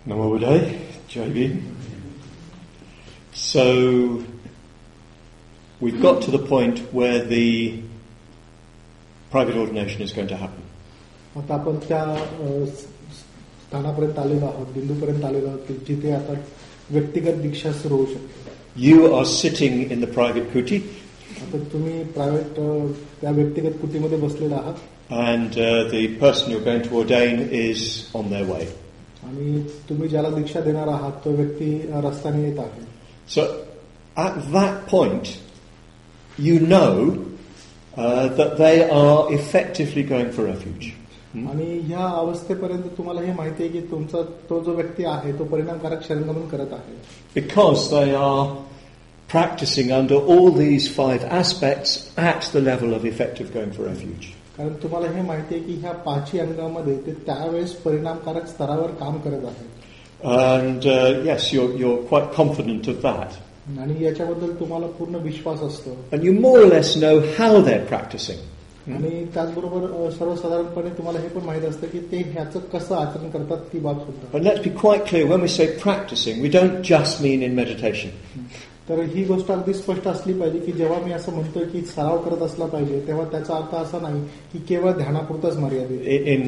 Namo Buddhaya, Jai Bhim. So, we've got to the point where the private ordination is going to happen. आता आपण त्या स्थानापर्यंत आलेलो आहोत, बिंदूपर्यंत आलेलो आहोत, जिथे आता व्यक्तिगत दीक्षा सुरू होऊ शकते. You are sitting in the private kuti. आता तुम्ही प्रायव्हेट त्या व्यक्तिगत कुटीमध्ये बसलेला आहात. And the person you're going to ordain is on their way. आणि तुम्ही ज्याला दीक्षा देणार आहात तो व्यक्ती रस्त्याने येत आहे. So, at that point, you know that they are effectively going for refuge. आणि ह्या अवस्थेपर्यंत तुम्हाला हे माहिती आहे की तुमचा तो जो व्यक्ती आहे तो परिणामकारक शरणगमन करत आहे. Because they are practicing under all these 5 aspects at the level of effective going for refuge. कारण तुम्हाला हे माहिती आहे की ह्या 5 अंगामध्ये ते त्यावेळेस परिणामकारक स्तरावर काम करत आहेत. And yes, you're quite confident of that. आणि याच्याबद्दल तुम्हाला पूर्ण विश्वास असतो. And you more or less know how they're practicing. आणि त्याचबरोबर सर्वसाधारणपणे तुम्हाला हे पण माहित असतं की ते ह्याचं कसं आचरण करतात ती बाब सुद्धा. But let's be quite clear, when we say practicing, we don't just mean in meditation. तर ही गोष्ट अगदी स्पष्ट असली पाहिजे की जेव्हा मी असं म्हणतोय की सराव करत असला पाहिजे तेव्हा त्याचा अर्थ असा नाही की केवळ ध्यानापुरताच मर्यादित.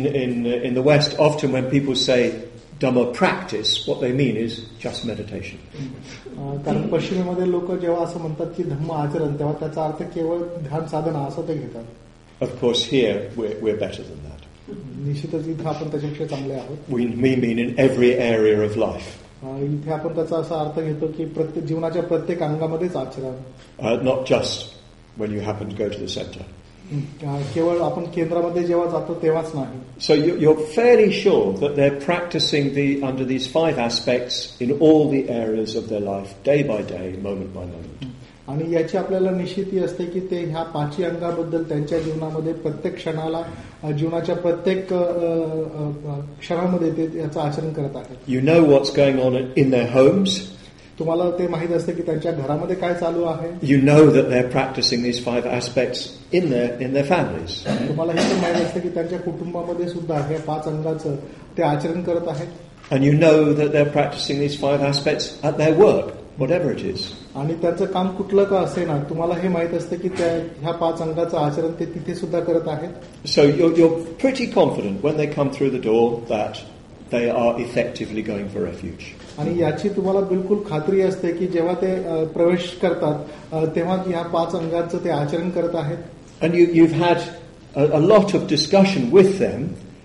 In the West, often when people say Dhamma practice, what they mean is just meditation. कारण पश्चिमेमध्ये लोक जेव्हा असं म्हणतात की धम्म आचरण तेव्हा त्याचा अर्थ केवळ ध्यान साधना असं ते घेतात. Of course, here we're better than that. निश्चितच इथे आपण त्याच्यापेक्षा चांगले आहोत. We mean in every area of life. इथे आपण त्याचा असा अर्थ घेतो की प्रत्येक जीवनाच्या प्रत्येक अंगामध्येच आचरण. Not just when you happen to go to the center. केवळ आपण केंद्रामध्ये जेव्हा जातो तेव्हाच नाही. So you're fairly sure that they're practicing under these 5 aspects in all the areas of their life, day by day, moment by moment. आणि याची आपल्याला निश्चिती असते की ते ह्या 5 अंगाबद्दल त्यांच्या जीवनामध्ये प्रत्येक क्षणाला जीवनाच्या प्रत्येक क्षणामध्ये ते याचं आचरण करत आहेत. You know what's going on in their homes. तुम्हाला ते माहित असते की त्यांच्या घरामध्ये काय चालू आहे. You know that they're practicing these 5 aspects in their families. तुम्हाला हे पण माहित असते की त्यांच्या कुटुंबामध्ये सुद्धा हे 5 अंगाचं ते आचरण करत आहेत. And you know that they're practicing these 5 aspects at their work, whatever it is. आणि त्यांचं काम कुठलं का असे ना तुम्हाला हे माहित असतं की त्या ह्या 5 अंगाचं आचरण ते तिथे सुद्धा करत आहेत. So you're pretty confident when they come through the door that they are effectively going for refuge. आणि याची तुम्हाला बिलकुल खात्री असते की जेव्हा ते प्रवेश करतात तेव्हा ह्या 5 अंगांचं ते आचरण करत आहेत. And you've had a lot of discussion with them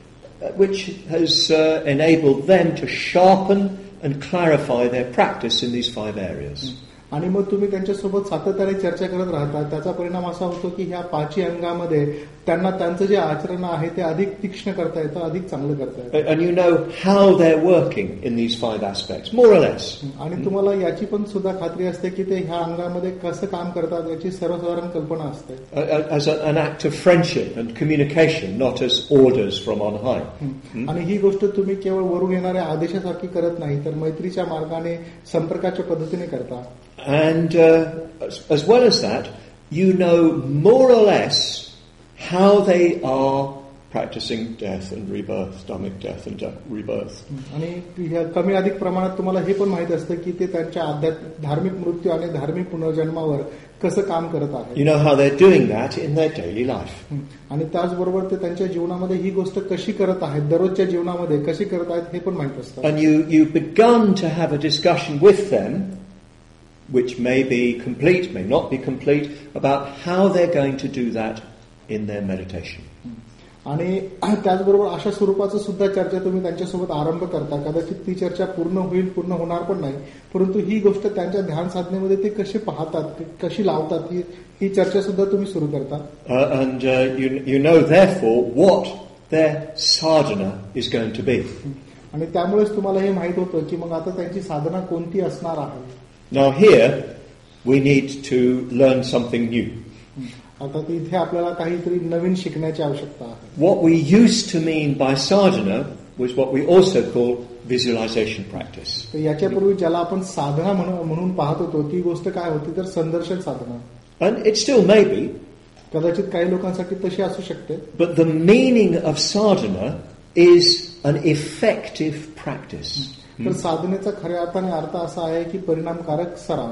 which has enabled them to sharpen and clarify their practice in these 5 areas. आणि मग तुम्ही त्यांच्यासोबत सातत्याने चर्चा करत राहता. त्याचा परिणाम असा होतो की ह्या 5 अंगामध्ये त्यांना त्यांचं जे आचरण आहे ते अधिक तीक्ष्ण करता येतं, अधिक चांगलं करता येतं. And you know how they're working in these 5 aspects, more or less. आणि तुम्हाला याची पण सुद्धा खात्री असते की ते ह्या अंगामध्ये कसं काम करतात याची सर्वसाधारण कल्पना असते. As an act of friendship and communication, not as orders from on high. आणि ही गोष्ट तुम्ही केवळ वरून येणाऱ्या आदेशासारखी करत नाही तर मैत्रीच्या मार्गाने संपर्काच्या पद्धतीने करता. And as well as that, you know more or less how they are practicing death and rebirth, stomach death and rebirth. आणि कमी अधिक प्रमाणात तुम्हाला हे पण माहित असतं की ते त्यांच्या धार्मिक मृत्यू आणि धार्मिक पुनर्जन्मावर कसं काम करत आहेत. You know how they're doing that in their daily life. आणि त्याचबरोबर ते त्यांच्या जीवनामध्ये ही गोष्ट कशी करत आहेत, दररोजच्या जीवनामध्ये कशी करत आहेत हे पण माहित असतं. And you've begun to have a discussion with them, which may be complete, may not be complete, about how they're going to do that in their meditation. आणि त्याचबरोबर अशा स्वरूपाचं सुद्धा चर्चा तुम्ही त्यांच्यासोबत आरंभ करता. कदाचित ती चर्चा पूर्ण होईल, पूर्ण होणार पण नाही, परंतु ही गोष्ट त्यांच्या ध्यान साधनेमध्ये ते कशी पाहतात, कशी लावतात ही चर्चा सुद्धा तुम्ही सुरू करता. And you know therefore what their sadhana is going to be. आणि त्यामुळेच तुम्हाला हे माहित होतं की मग आता त्यांची साधना कोणती असणार आहे. Now here we need to learn something new. आता इथे आपल्याला काहीतरी नवीन शिकण्याची आवश्यकता आहे. What we used to mean by sadhana was what we also call visualization practice. तर याच्यापूर्वी ज्याला आपण साधना म्हणून पाहत होतो ती गोष्ट काय होती तर संदर्शन साधना. And it still may be. कदाचित काही लोकांसाठी तशी असू शकते. But the meaning of sadhana is an effective practice. तर साधनेचा खऱ्या अर्थाने अर्थ असा आहे की परिणामकारक सराव.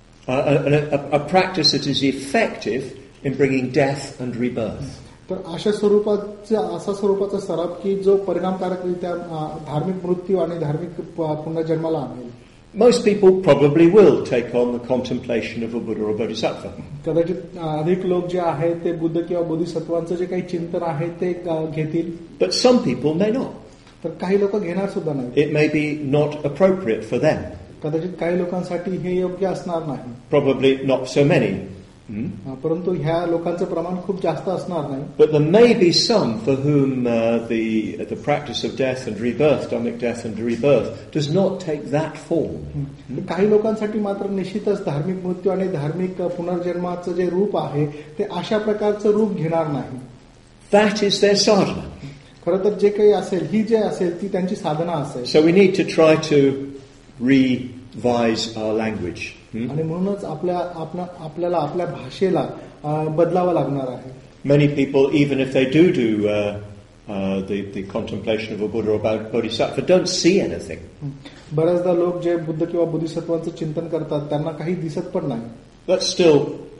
A practice that is effective in bringing death and rebirth. तर अशा स्वरूपाचा सराव की जो परिणामकारकरित्या धार्मिक मृत्यू आणि धार्मिक पुनर्जन्माला आणेल. Most people probably will take on the contemplation of a Buddha or Bodhisattva. कदाचित अधिक लोक जे आहेत ते बुद्ध किंवा बोधिसत्वांचं जे काही चिंतन आहे ते घेतील. But some people may not. तर काही लोक घेणार सुद्धा नाही. It may be not appropriate for them. कदाचित काही लोकांसाठी हे योग्य असणार नाही. Probably not so many. परंतु ह्या लोकांचं प्रमाण खूप जास्त असणार नाही. But there may be some for whom the practice of death and rebirth, Dhammic death and rebirth, does not take that form. काही लोकांसाठी मात्र निश्चितच धार्मिक मृत्यू आणि धार्मिक पुनर्जन्माचं जे रूप आहे ते अशा प्रकारचं रूप घेणार नाही. That is their sadhana. खरं तर जे काही असेल ही जे असेल ती त्यांची साधना असेल. So we need to try to revise our language. आणि म्हणूनच आपल्याला आपल्या भाषेला बदलावं लागणार आहे. Many people, even if they do the contemplation of a Buddha or Bodhisattva, don't see anything. बऱ्याचदा लोक जे बुद्ध किंवा बोधिसत्वांचं चिंतन करतात त्यांना काही दिसत पण नाही. That's still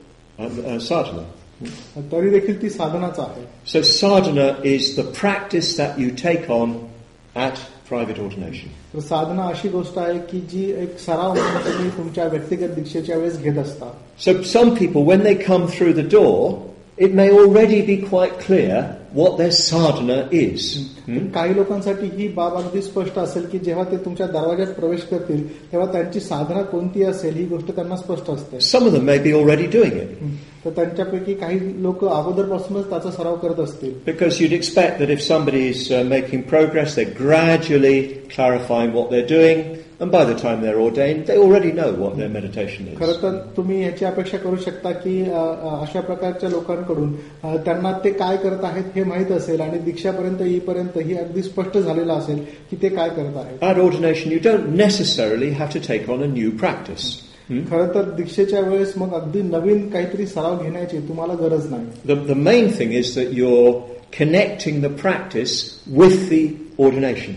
sadhana. तरी देखील ती साधनाच आहे. So sadhana is the practice that you take on at private ordination. तर साधना अशी गोष्ट आहे की जी एक सराव म्हणून तुम्ही तुमच्या व्यक्तिगत दीक्षेच्या वेळेस घेत असता. So some people, when they come through the door, it may already be quite clear what their sadhana is. काही लोकांसाठी ही बाब अगदी स्पष्ट असेल की जेव्हा ते तुमच्या दरवाज्यात प्रवेश करतील तेव्हा त्यांची साधना कोणती असेल ही गोष्ट त्यांना स्पष्ट असते. Some of them may be already doing it. तर त्यांच्यापैकी काही लोक अगोदरपासूनच त्याचा सराव करत असतील. Because you'd expect that if somebody is making progress, they're gradually clarifying what they're doing, and by the time they're ordained, they already know what their meditation is. खरं तर तुम्ही याची अपेक्षा करू शकता की अशा प्रकारच्या लोकांकडून त्यांना ते काय करत आहेत हे माहीत असेल आणि दीक्षापर्यंत येईपर्यंत ही अगदी स्पष्ट झालेलं असेल की ते काय करत आहेत. At ordination, you don't necessarily have to take on a new practice. खरं तर दीक्षेच्या वेळेस मग अगदी नवीन काहीतरी सराव घेण्याची तुम्हाला गरज नाही. The main thing is that you're connecting the practice with the ordination.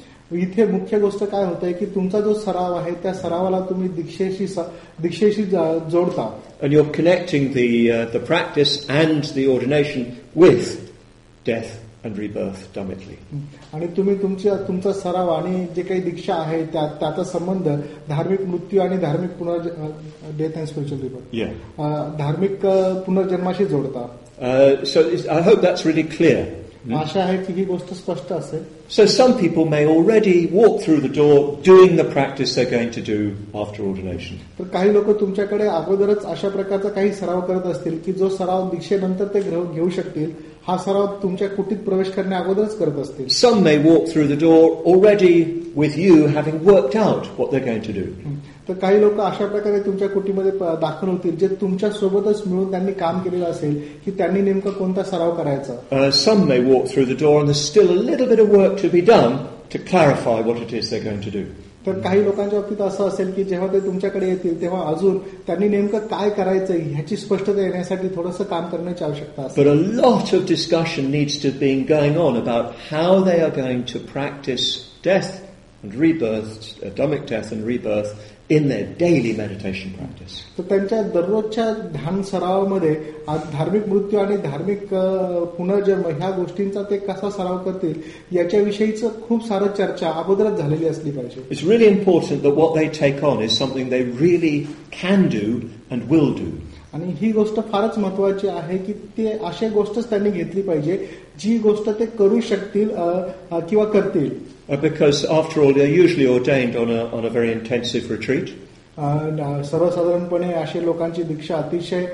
इथे मुख्य गोष्ट काय होत आहे की तुमचा जो सराव आहे त्या सरावाला तुम्ही दीक्षेशी जोडता. And you're connecting the practice and the ordination with death and rebirth dhammically. आणि तुम्ही तुमचा सराव आणि जे काही दीक्षा आहे त्याचा संबंध धार्मिक मृत्यू आणि धार्मिक डेथ अँड स्पिरिच्युअल रिबर्थ धार्मिक पुनर्जन्माशी जोडता. So I hope that's really clear. आशा आहे की ही गोष्ट स्पष्ट असेल. So some people may already walk through the door doing the practice they're going to do after ordination. तर काही लोक तुमच्याकडे अगोदरच अशा प्रकारचा काही सराव करत असतील की जो सराव दीक्षेनंतर ते घेऊ शकतील. हा सराव तुमच्या कुटीत प्रवेश करण्या अगोदरच करत असतील. Some may walk through the door already with you having worked out what they're going to do. तर काही लोक अशा प्रकारे तुमच्या कुटीमध्ये दाखल होतील जे तुमच्या सोबतच मिळून त्यांनी काम केलेलं असेल की त्यांनी नेमका कोणता सराव करायचा. Some may walk through the door and there's still a little bit of work to be done to clarify what it is they're going to do. तर काही लोकांच्या बाबतीत असं असेल की जेव्हा ते तुमच्याकडे येतील तेव्हा अजून त्यांनी नेमकं काय करायचं ह्याची स्पष्टता येण्यासाठी थोडंसं काम करण्याची आवश्यकता असते. But a lot of discussion needs to be going on about how they are going to practice death and rebirth, Dhammic death and rebirth in their daily meditation practice. तर त्यांच्या दररोजच्या ध्यान सरावामध्ये धार्मिक मृत्यू आणि धार्मिक पुनर्जन्म ह्या गोष्टींचा ते कसा सराव करतील याच्याविषयीचं खूप सारं चर्चा अगोदरच झालेली असली पाहिजे. It's really important that what they take on is something they really can do and will do. आणि ही गोष्ट फारच महत्वाची आहे की ते अशा गोष्टच त्यांनी घेतली पाहिजे जी गोष्ट ते करू शकतील किंवा करतील. Because after all, they're usually ordained on a very intensive retreat. सर्वसाधारणपणे अशा लोकांची दीक्षा अतिशय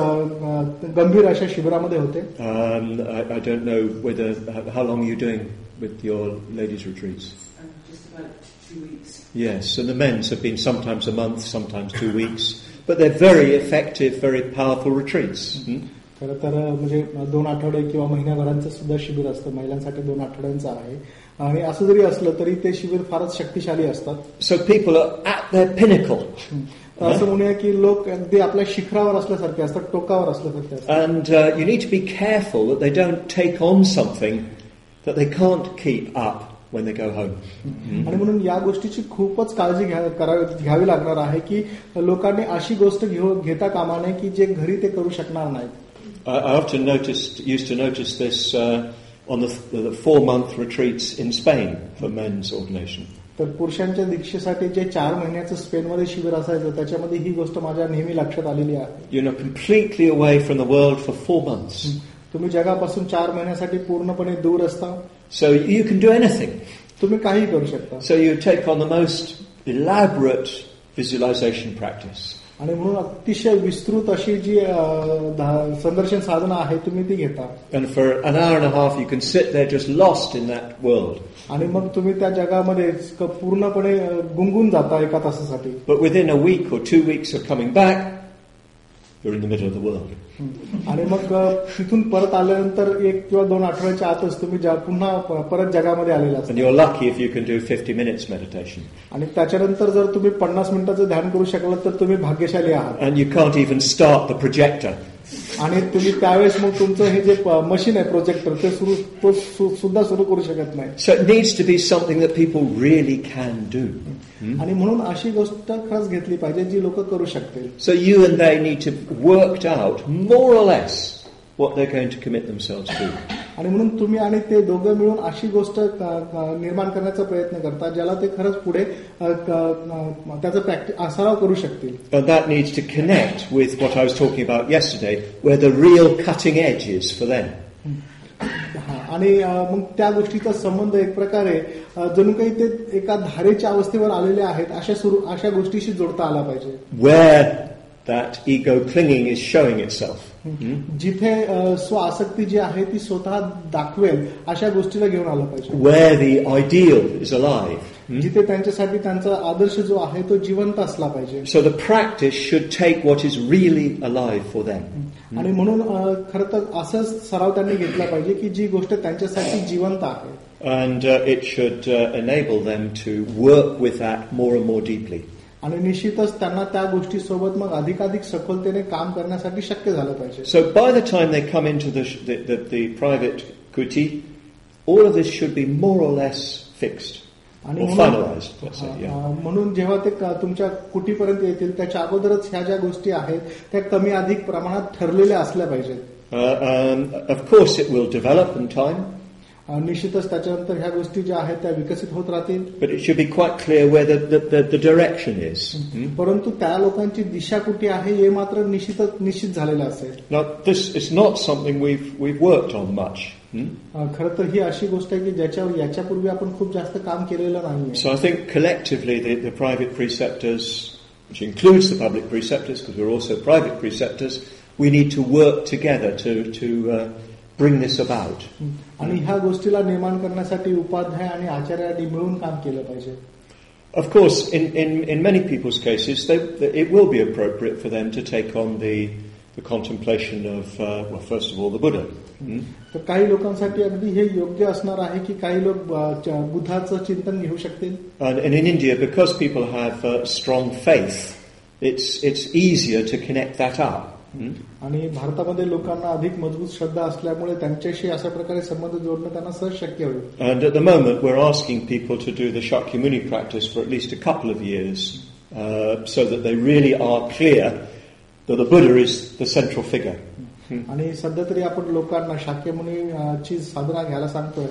गंभीर अशा शिबिरामध्ये होते. I don't know how long are you doing with your ladies' retreats? Just about 2 weeks. Yes, and the men's have been sometimes a month, sometimes 2 weeks, but they're very effective, very powerful retreats. खरं तर म्हणजे 2 आठवडे किंवा महिन्याभरांचं सुद्धा शिबिर असतं. महिलांसाठी 2 आठवड्यांचं आहे आणि असं जरी असलं तरी ते शिबिर फारच शक्तिशाली असतात. So people are at their pinnacle. असं म्हणूया की लोक अगदी आपल्या शिखरावर असल्यासारखे असतात, टोकावर असल्यासारखे असतात. And you need to be careful that they don't take on something that they can't keep up when they go home. आणि म्हणून या गोष्टीची खूपच काळजी घ्यावी लागणार आहे की लोकांनी अशी गोष्ट घेता कामा नये की जे घरी ते करू शकणार नाहीत. I often used to notice this on the 4-month retreats in Spain for men's ordination. तर पुरुषांच्या दीक्षेसाठी जे 4 महिन्याचं स्पेनमध्ये शिबिर असायचं त्याच्यामध्ये ही गोष्ट माझ्या नेहमी लक्षात आलेली आहे. Completely away from the world for 4 months. तुम्ही जगापासून 4 महिन्यासाठी पूर्णपणे दूर असता. So you can do anything. तुम्ही काही करू शकता. So you take on the most elaborate visualization practice. आणि म्हणून अतिशय विस्तृत अशी जी संदर्शन साधना आहे तुम्ही ती घेता. And for an hour and a half you can sit there just lost in that world. आणि मग तुम्ही त्या जगामध्ये पूर्णपणे गुंगून जाता एका तासासाठी. But within a week or 2 weeks of coming back, you're in the middle of the world. आणि मग तिथून परत आल्यानंतर 1 किंवा 2 आठवड्याच्या आतच तुम्ही पुन्हा परत जगामध्ये आलेला असता. And you're lucky if you can do 50 minutes meditation. आणि त्याच्यानंतर जर तुम्ही 50 मिनिटाचं ध्यान करू शकलात तर तुम्ही भाग्यशाली आहात. And you can't even start the projector. आणि तुम्ही त्यावेळेस मग तुमचं हे जे मशीन आहे प्रोजेक्टर ते सुद्धा सुरू करू शकत नाही. So it needs to be something that people really can do. आणि म्हणून अशी गोष्ट खरंच घेतली पाहिजे जी लोक करू शकतील. So you and they need to work out more or less what they're going to commit themselves to. आणि म्हणून तुम्ही आणि ते दोघं मिळून अशी गोष्ट निर्माण करण्याचा प्रयत्न करता ज्याला ते खरंच पुढे त्याचा सराव करू शकतील. And that needs to connect with what I was talking about yesterday, where the real cutting edge is for them. आणि मग त्या गोष्टीचा संबंध एक प्रकारे जणू काही ते एका धारेच्या अवस्थेवर आलेले आहेत अशा गोष्टीशी जोडता आला पाहिजे. Where that ego clinging is showing itself. जिथे स्वआसक्ती जी आहे ती स्वतः दाखवेल अशा गोष्टीला घेऊन आलं पाहिजे. Where the ideal is alive. जिथे त्यांच्यासाठी त्यांचा आदर्श जो आहे तो जिवंत असला पाहिजे. So the practice should take what is really alive for them. आणि म्हणून खरं तर असंच सराव त्यांनी घेतला पाहिजे की जी गोष्ट त्यांच्यासाठी जिवंत आहे. And it should enable them to work with that more and more deeply. आणि निश्चितच त्यांना त्या गोष्टीसोबत मग अधिकाधिक सखोलतेने काम करण्यासाठी शक्य झालं पाहिजे. So by the time they come into the private kuti, all of this should be more or less fixed or finalized. Let's say, yeah. म्हणून जेव्हा ते तुमच्या कुटीपर्यंत येतील त्याच्या अगोदरच ह्या ज्या गोष्टी आहेत त्या कमी अधिक प्रमाणात ठरलेल्या असल्या पाहिजेत. Of course it will develop in time. निश्चितच त्याच्यानंतर ह्या गोष्टी ज्या आहेत त्या विकसित होत राहतील. But it should be quite clear where the direction is. परंतु त्या लोकांची दिशा कुठे आहे हे मात्र निश्चित झालेलं असेल. Now this is not something we've worked on much. खरं तर ही अशी गोष्ट आहे की ज्याच्यावर याच्यापूर्वी आपण खूप जास्त काम केलेलं नाहीये. So I think collectively the private preceptors, which includes the public preceptors because we're also private preceptors, we need to work together to bring this about. आणि ह्या गोष्टीला निर्माण करण्यासाठी उपाध्याय आणि आचार्यांनी मिळून काम केलं पाहिजे. Of course, in many people's cases, it will be appropriate for them to take on the contemplation of, first of all, the Buddha. तर काही लोकांसाठी अगदी हे योग्य असणार आहे की काही लोक बुद्धाचं चिंतन घेऊ शकतील. And in India, because people have strong faith, it's easier to connect that up. आणि भारतामध्ये लोकांना अधिक मजबूत श्रद्धा असल्यामुळे त्यांच्याशी अशा प्रकारे संबंध जोडणं त्यांना सहज शक्य होईल. And at the moment we're asking people to do the Shakyamuni practice for at least a couple of years so that they really are clear that the Buddha is the central figure. आणि सध्या तरी आपण लोकांना शाक्यमुनीची साधना घ्यायला सांगतोय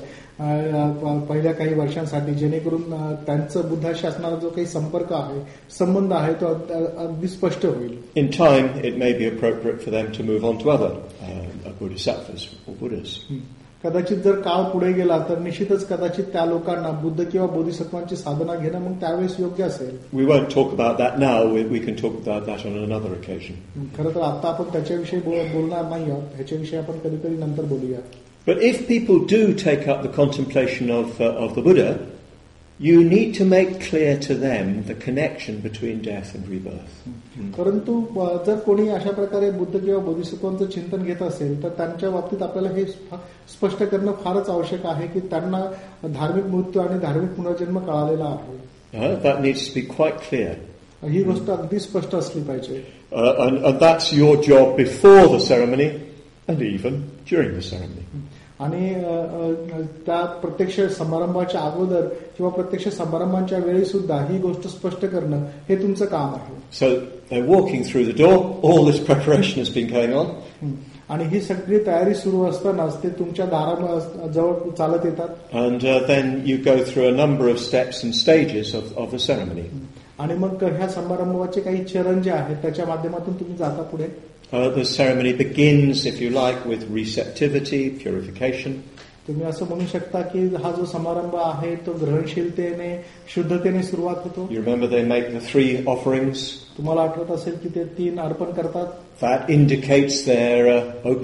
पहिल्या काही वर्षांसाठी जेणेकरून त्यांचं बुद्धाशी असणारा जो काही संबंध आहे तो अगदी स्पष्ट होईल. In time it may be appropriate for them to move on to other bodhisattvas or Buddhas. कदाचित जर काळ पुढे गेला तर निश्चितच कदाचित त्या लोकांना बुद्ध किंवा बोधिसत्वांची साधना घेणं मग त्यावेळेस योग्य असेल. We won't talk about that now. We can talk about that on another occasion. खरं तर आता आपण त्याच्याविषयी बोलणार नाही आहोत. ह्याच्याविषयी आपण कधीतरी नंतर बोलूया. But if people do take up the contemplation of the Buddha, you need to make clear to them the connection between death and rebirth. परंतु जर कोणी अशा प्रकारे बुद्ध किंवा बोधिसत्वांचं चिंतन घेत असेल तर त्यांच्या बाबतीत आपल्याला हे स्पष्ट करणं फारच आवश्यक आहे की त्यांना धार्मिक मृत्यू आणि धार्मिक पुनर्जन्म कळालेला आहे. That needs to be quite clear. ही गोष्ट अगदी स्पष्ट असली पाहिजे. And that's your job before the ceremony and even during the ceremony. आणि त्या प्रत्यक्ष समारंभाच्या अगोदर किंवा प्रत्यक्ष समारंभाच्या वेळी सुद्धा ही गोष्ट स्पष्ट करणं हे तुमचं काम आहे. So they're walking through the door. All this preparation has been going on. आणि ही सगळी तयारी सुरू असतानाच ते तुमच्या दाराजवळ चालत येतात. And then you go through a number of steps and stages of the ceremony. आणि मग ह्या समारंभाचे काही चरण जे आहेत त्याच्या माध्यमातून तुम्ही जाता पुढे. The ceremony begins, if you like, with receptivity, purification. तुम्ही असं म्हणू शकता की हा जो समारंभ आहे तो ग्रहणशीलतेने शुद्धतेने सुरुवात होतो. You remember they make the 3 offerings. तुम्हाला आठवत असेल की ते 3 अर्पण करतात. That indicates their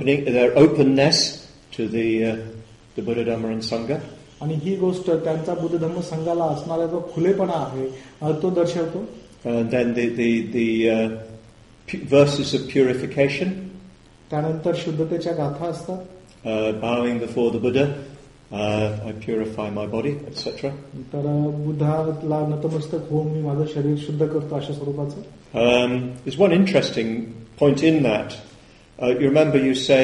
openness to the Buddha, Dhamma and Sangha. आणि ही गोष्ट त्यांचा बुद्ध धम्म संघाला असणारा जो खुलेपणा आहे तो दर्शवतो. And then the verses of purification. त्यानंतर शुद्धतेच्या गाथा असतात. Bowing before the Buddha, I purify my body, etc. तर बुद्धाला नतमस्तक होऊन मी माझं शरीर शुद्ध करतो अशा स्वरूपाचं. There's one interesting point in that. You remember you say,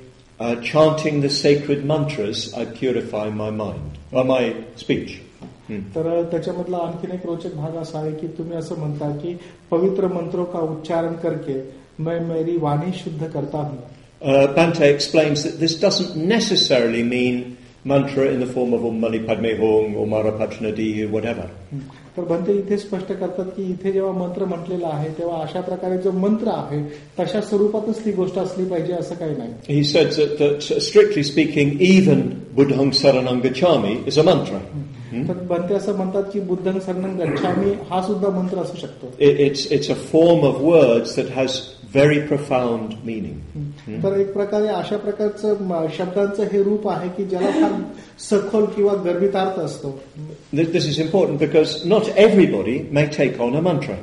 chanting the sacred mantras, I purify my mind, or my speech. तर त्याच्यामधला आणखीन एक रोचक भाग असा आहे की तुम्ही असं म्हणता की पवित्र मंत्रों का उच्चारण करके मैं मेरी वाणी शुद्ध करता हूँ. Bhante explains that this doesn't necessarily mean mantra in the form of Om Mani Padme Hum or Mara Pachanadi or whatever. तर भंते इथे स्पष्ट करतात की इथे जेव्हा मंत्र म्हटलेला आहे तेव्हा अशा प्रकारे जो मंत्र आहे तशा स्वरूपातच ती गोष्ट असली पाहिजे असं काही नाही. He said that strictly speaking, even Buddhang Saranang Gacchami is a mantra. तर भंते असं म्हणतात की बुद्धं शरणं गच्छामी हा सुद्धा मंत्र असू शकतो. It's a form of words that has very profound meaning. तर एक प्रकारे अशा प्रकारचं शब्दांचं हे रूप आहे की ज्याला फार सखोल किंवा गर्भितार्थ असतो. This is important because not everybody may take on a mantra.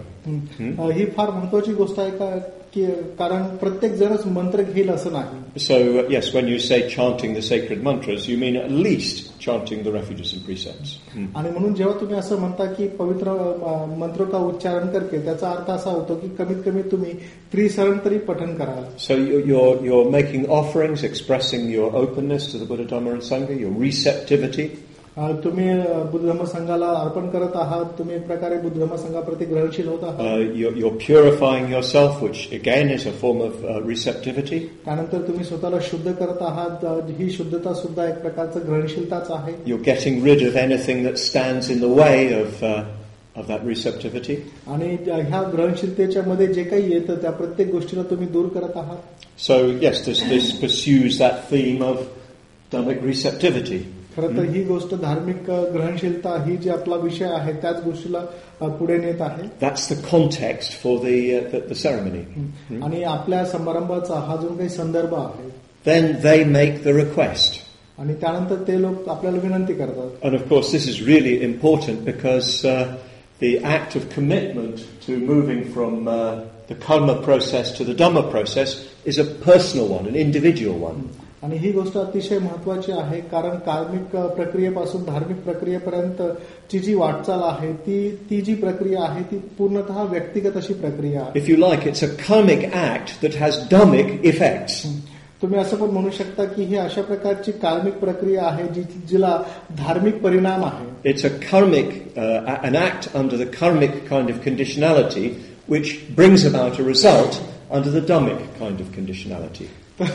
ही फार महत्वाची गोष्ट आहे की कारण प्रत्येक जणच मंत्र घेईल असं नाही. So yes, when you say chanting the sacred mantras, you mean at least chanting the refuges and precepts. आणि म्हणून जेव्हा तुम्ही असं म्हणता की पवित्र मंत्रों का उच्चारण करके त्याचा अर्थ असा होतो की कमीत कमी तुम्ही त्रिसरण तरी पठन कराल. So you're making offerings, expressing your openness to the Buddha, Dhamma and Sangha, your receptivity. तुम्ही बुद्ध धम्म संघाला अर्पण करत आहात. तुम्ही एक प्रकारे बुद्ध धम्म संघाप्रती ग्रहणशील होत आहात. You're purifying yourself, which again is a form of receptivity. त्यानंतर तुम्ही स्वतःला शुद्ध करत आहात. ही शुद्धता सुद्धा एक प्रकारचं ग्रहणशीलताच आहे. You're getting rid of anything that stands in the way of that receptivity. आणि ह्या ग्रहणशीलतेच्या मध्ये जे काही येतं त्या प्रत्येक गोष्टीला तुम्ही दूर करत आहात. So yes, this pursues that theme of Dhammic receptivity. खरं तर ही गोष्ट धार्मिक ग्रहणशीलता ही जी आपला विषय आहे त्याच गोष्टीला पुढे नेत आहे. That's the context for the ceremony. आणि आपल्या समारंभाचा हा जो काही संदर्भ आहे. Then they make the request. आणि त्यानंतर ते लोक आपल्याला विनंती करतात. And of course this is really important because the act of commitment to moving from the karma process to the Dhamma process is a personal one, an individual one. आणि ही गोष्ट अतिशय महत्वाची आहे कारण कार्मिक प्रक्रियेपासून धार्मिक प्रक्रियेपर्यंत ची जी वाटचाल आहे ती जी प्रक्रिया आहे ती पूर्णतः व्यक्तिगत अशी प्रक्रिया आहे. If you like, it's a karmic act that has Dhammic effects. तुम्ही असं पण म्हणू शकता की ही अशा प्रकारची कार्मिक प्रक्रिया आहे जिला धार्मिक परिणाम आहे. It's a karmic, an act under the karmic kind of conditionality which brings about a result under the Dhammic kind of conditionality.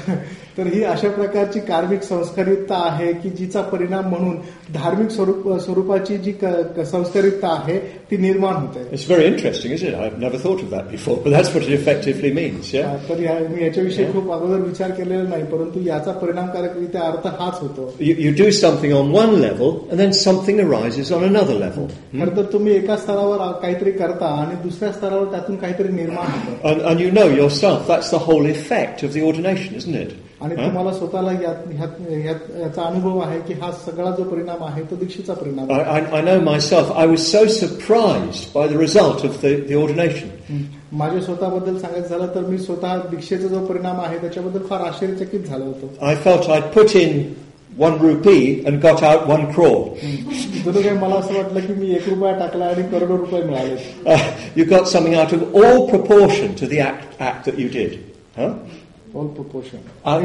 तर ही अशा प्रकारची कार्मिक संस्कारितता आहे की जिचा परिणाम म्हणून धार्मिक स्वरूपाची जी संस्कारितता आहे ती निर्माण होते. It's very interesting, isn't it? I've never thought of that before, but that's what it effectively means. Yeah. तर मी याच्याविषयी खूप अगोदर विचार केलेला नाही परंतु याचा परिणामकारकरित्या अर्थ हाच होतो. You do something on one level and then something arises on another level. खरं तर तुम्ही एका स्तरावर काहीतरी करता आणि दुसऱ्या स्तरावर त्यातून काहीतरी निर्माण होतं. And you know yourself that's the whole effect of the ordination, isn't it? आणि तुम्हाला स्वतःला याचा अनुभव आहे की हा सगळा जो परिणाम आहे तो दीक्षेचा परिणाम आहे. I know myself. I was so surprised by the result of the ordination. माझ्या स्वतःबद्दल सांगायचं झालं तर मी स्वतः दीक्षेचा जो परिणाम आहे त्याच्याबद्दल फार आश्चर्यचकित झालो होतो. I felt I'd put in 1 rupee and got out 1 crore. मला असं वाटलं की मी 1 रुपया टाकला आणि करोडो रुपये मिळाले. You got something out of all proportion to the act that you did. Huh? All proportion.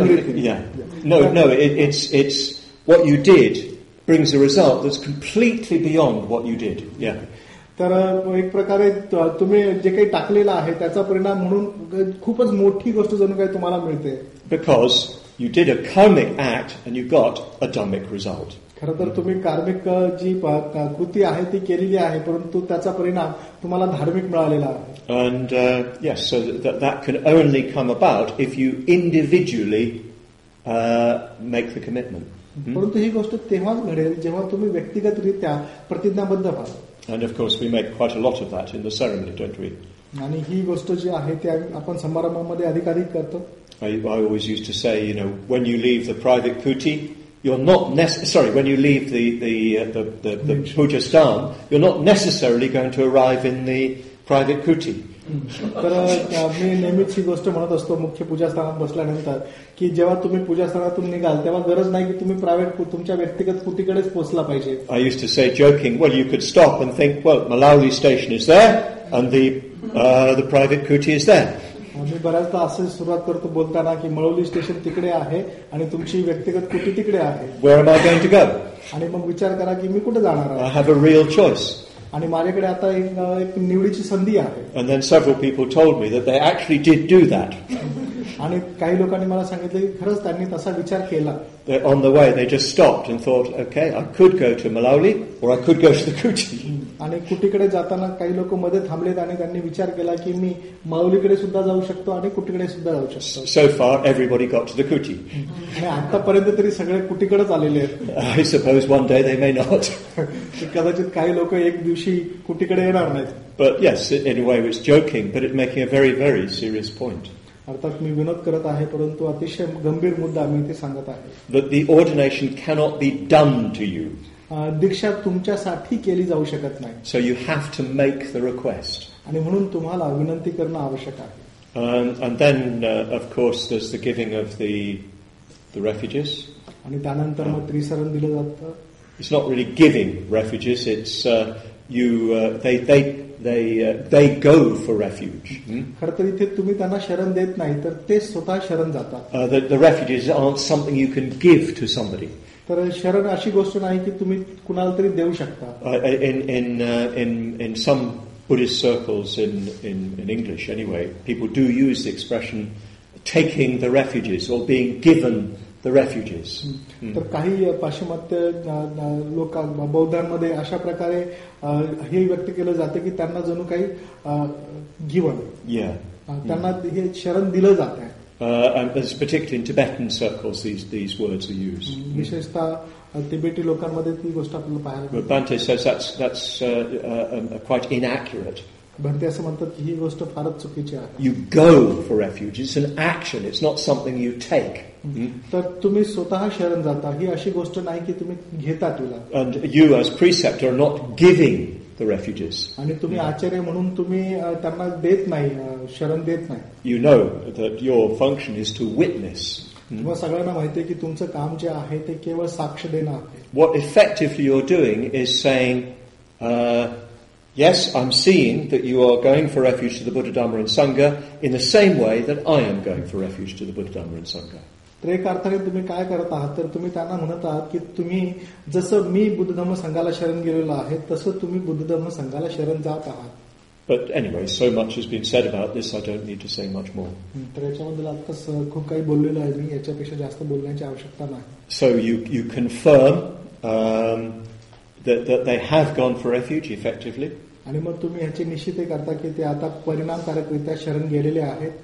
No. It's what you did brings a result that's completely beyond what you did. Yeah. तर एक प्रकारे तुम्ही जे काही टाकलेलं आहे त्याचा परिणाम म्हणून खूपच मोठी गोष्ट जणू काही तुम्हाला मिळते. Because you did a karmic act and you got a dhammic result. खरं तर तुम्ही कार्मिक जी कृती आहे ती केलेली आहे, परंतु त्याचा परिणाम तुम्हाला धार्मिक मिळालेला आहे. And yes, so that can only come about if you individually make the commitment. परंतु ही गोष्ट तेव्हाच घडेल जेव्हा तुम्ही व्यक्तिगतरित्या प्रतिज्ञाबद्ध व्हाल. And of course we make quite a lot of that in the ceremony, don't we? आणि ही गोष्ट जी आहे ती आपण समारंभामध्ये अधिकाधिक करतो. I always used to say, when you leave the private kuti, you're not when you leave the puja stan, you're not necessarily going to arrive in the private kuti. तर मी नेहमीच ही गोष्ट म्हणत असतो मुख्य पूजास्थानात बसल्यानंतर की जेव्हा तुम्ही पूजास्थानातून निघाल तेव्हा गरज नाही की तुम्ही प्रायव्हेट तुमच्या व्यक्तिगत कुटीकडेच पोहोचला पाहिजे. I used to say joking, well, you could stop and think, well, Malauli station is there and the private kuti is there. मी बऱ्याचदा असं सुरुवात करतो बोलताना की मळवली स्टेशन तिकडे आहे आणि तुमची व्यक्तिगत कुटी तिकडे आहे. Where am I going to go? आणि मग विचार करा की मी कुठे जाणार आहे. I have a real choice. आणि माझ्याकडे आता एक निवडीची संधी आहे. And then several people told me that they actually did do that. आणि काही लोकांनी मला सांगितलं की खरंच त्यांनी तसा विचार केला. On the way they just stopped and thought, okay, I could go to Malauli or I could go to the kuti. आणि कुटीकडे जाताना काही लोक मध्ये थांबलेत आणि त्यांनी विचार केला की मी माऊलीकडे सुद्धा जाऊ शकतो आणि कुटीकडे सुद्धा जाऊ शकतो. So far everybody got to the kuti. आणि आतापर्यंत तरी सगळे कुटीकडेच आलेले आहेत. I suppose one day they may not. कदाचित काही लोक एक दिवशी कुटीकडे येणार नाहीत. But yes, in a way it's joking, but it's making a very, very serious point. अर्थात मी विनोद करत आहे, परंतु अतिशय गंभीर मुद्दा मी ते सांगत आहे. That the ordination cannot be done to you. दीक्षा तुमच्यासाठी केली जाऊ शकत नाही. So you have to make the request. आणि म्हणून तुम्हाला विनंती करणं आवश्यक आहे. And then, of course, there's the giving of the refuges. आणि त्यानंतर मग त्रिसरण दिलं जातं. It's not really giving refuges. It's they go for refuge. खरं तर इथे तुम्ही त्यांना शरण देत नाही, तर ते स्वतः शरण जातात. The refuges aren't something you can give to somebody. तर शरण अशी गोष्ट नाही की तुम्ही कुणाला तरी देऊ शकता. In some Buddhist circles in English anyway, people do use the expression taking the refuges or being given the refuges. तर काही पाश्चिमात्य लोक बौद्धांमध्ये अशा प्रकारे हे व्यक्त केलं जातं की त्यांना जणू काही गिवन, त्यांना हे शरण दिलं जात आहे. And particularly in Tibetan circles, these words are used. विशेषतः तिबेटी लोकांमध्ये ती गोष्ट आपल्याला पाहायला. But Bhante says that's quite inaccurate. Bhante असं म्हणतात की ही गोष्ट फारच चुकीची आहे. You go for refuge. It's an action. It's not something you take. तर तुम्ही स्वतः शरण जाता, ही अशी गोष्ट नाही की तुम्ही घेता तुला. And you as preceptor are not giving the refuges. आणि तुम्ही आचार्य म्हणून तुम्ही त्यांना देत नाही, शरण देत नाही. You know that your function is to witness. मग सगळ्यांना माहिती आहे की तुमचं काम जे आहे ते केवळ साक्ष देणं आहे. What effectively you're doing is saying, yes, I'm seeing that you are going for refuge to the Buddha, Dhamma and Sangha in the same way that I am going for refuge to the Buddha, Dhamma and Sangha. तर एक अर्थाने तुम्ही काय करत आहात, तर तुम्ही त्यांना म्हणत आहात की तुम्ही जसं मी बुद्ध धम्म संघाला शरण गेलेलो आहे तसं तुम्ही बुद्ध धम्म संघाला शरण जात आहात. But anyway, so much has been said about this, I don't need to say much more. तर याच्याबद्दल आताच खूप काही बोललेलं आहे मी, याच्यापेक्षा जास्त बोलण्याची आवश्यकता नाही. So you confirm that they have gone for refuge effectively. आणि मग तुम्ही ह्याची निश्चिती करता की ते आता परिणामकारकरित्या शरण गेलेले आहेत.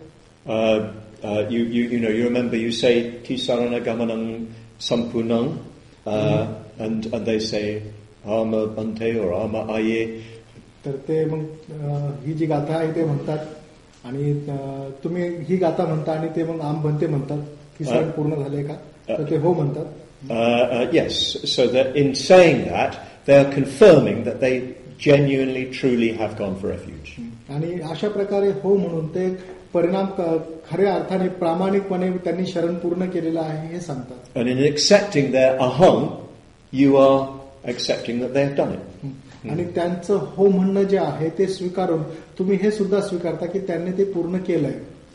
You remember you say Tisarana Gamanang Sampunang, and they say Ama Bante or Ama Aye. तर ते मग ही जी गाथा आहे ते म्हणतात आणि तुम्ही ही गाथा म्हणता आणि ते मग आम बनते म्हणतात की सण पूर्ण झाले का, तर ते हो म्हणतात. Yes, so that in saying that they are confirming that they genuinely truly have gone for refuge. आणि अशा प्रकारे हो म्हणून ते परिणाम खऱ्या अर्थाने प्रामाणिकपणे त्यांनी शरण पूर्ण केलेलं आहे हे सांगतात. And in accepting their aham, you are accepting that they have done it. आणि त्यांचं हो म्हणणं जे आहे ते स्वीकारून तुम्ही हे सुद्धा स्वीकारता की त्यांनी ते पूर्ण केलंय.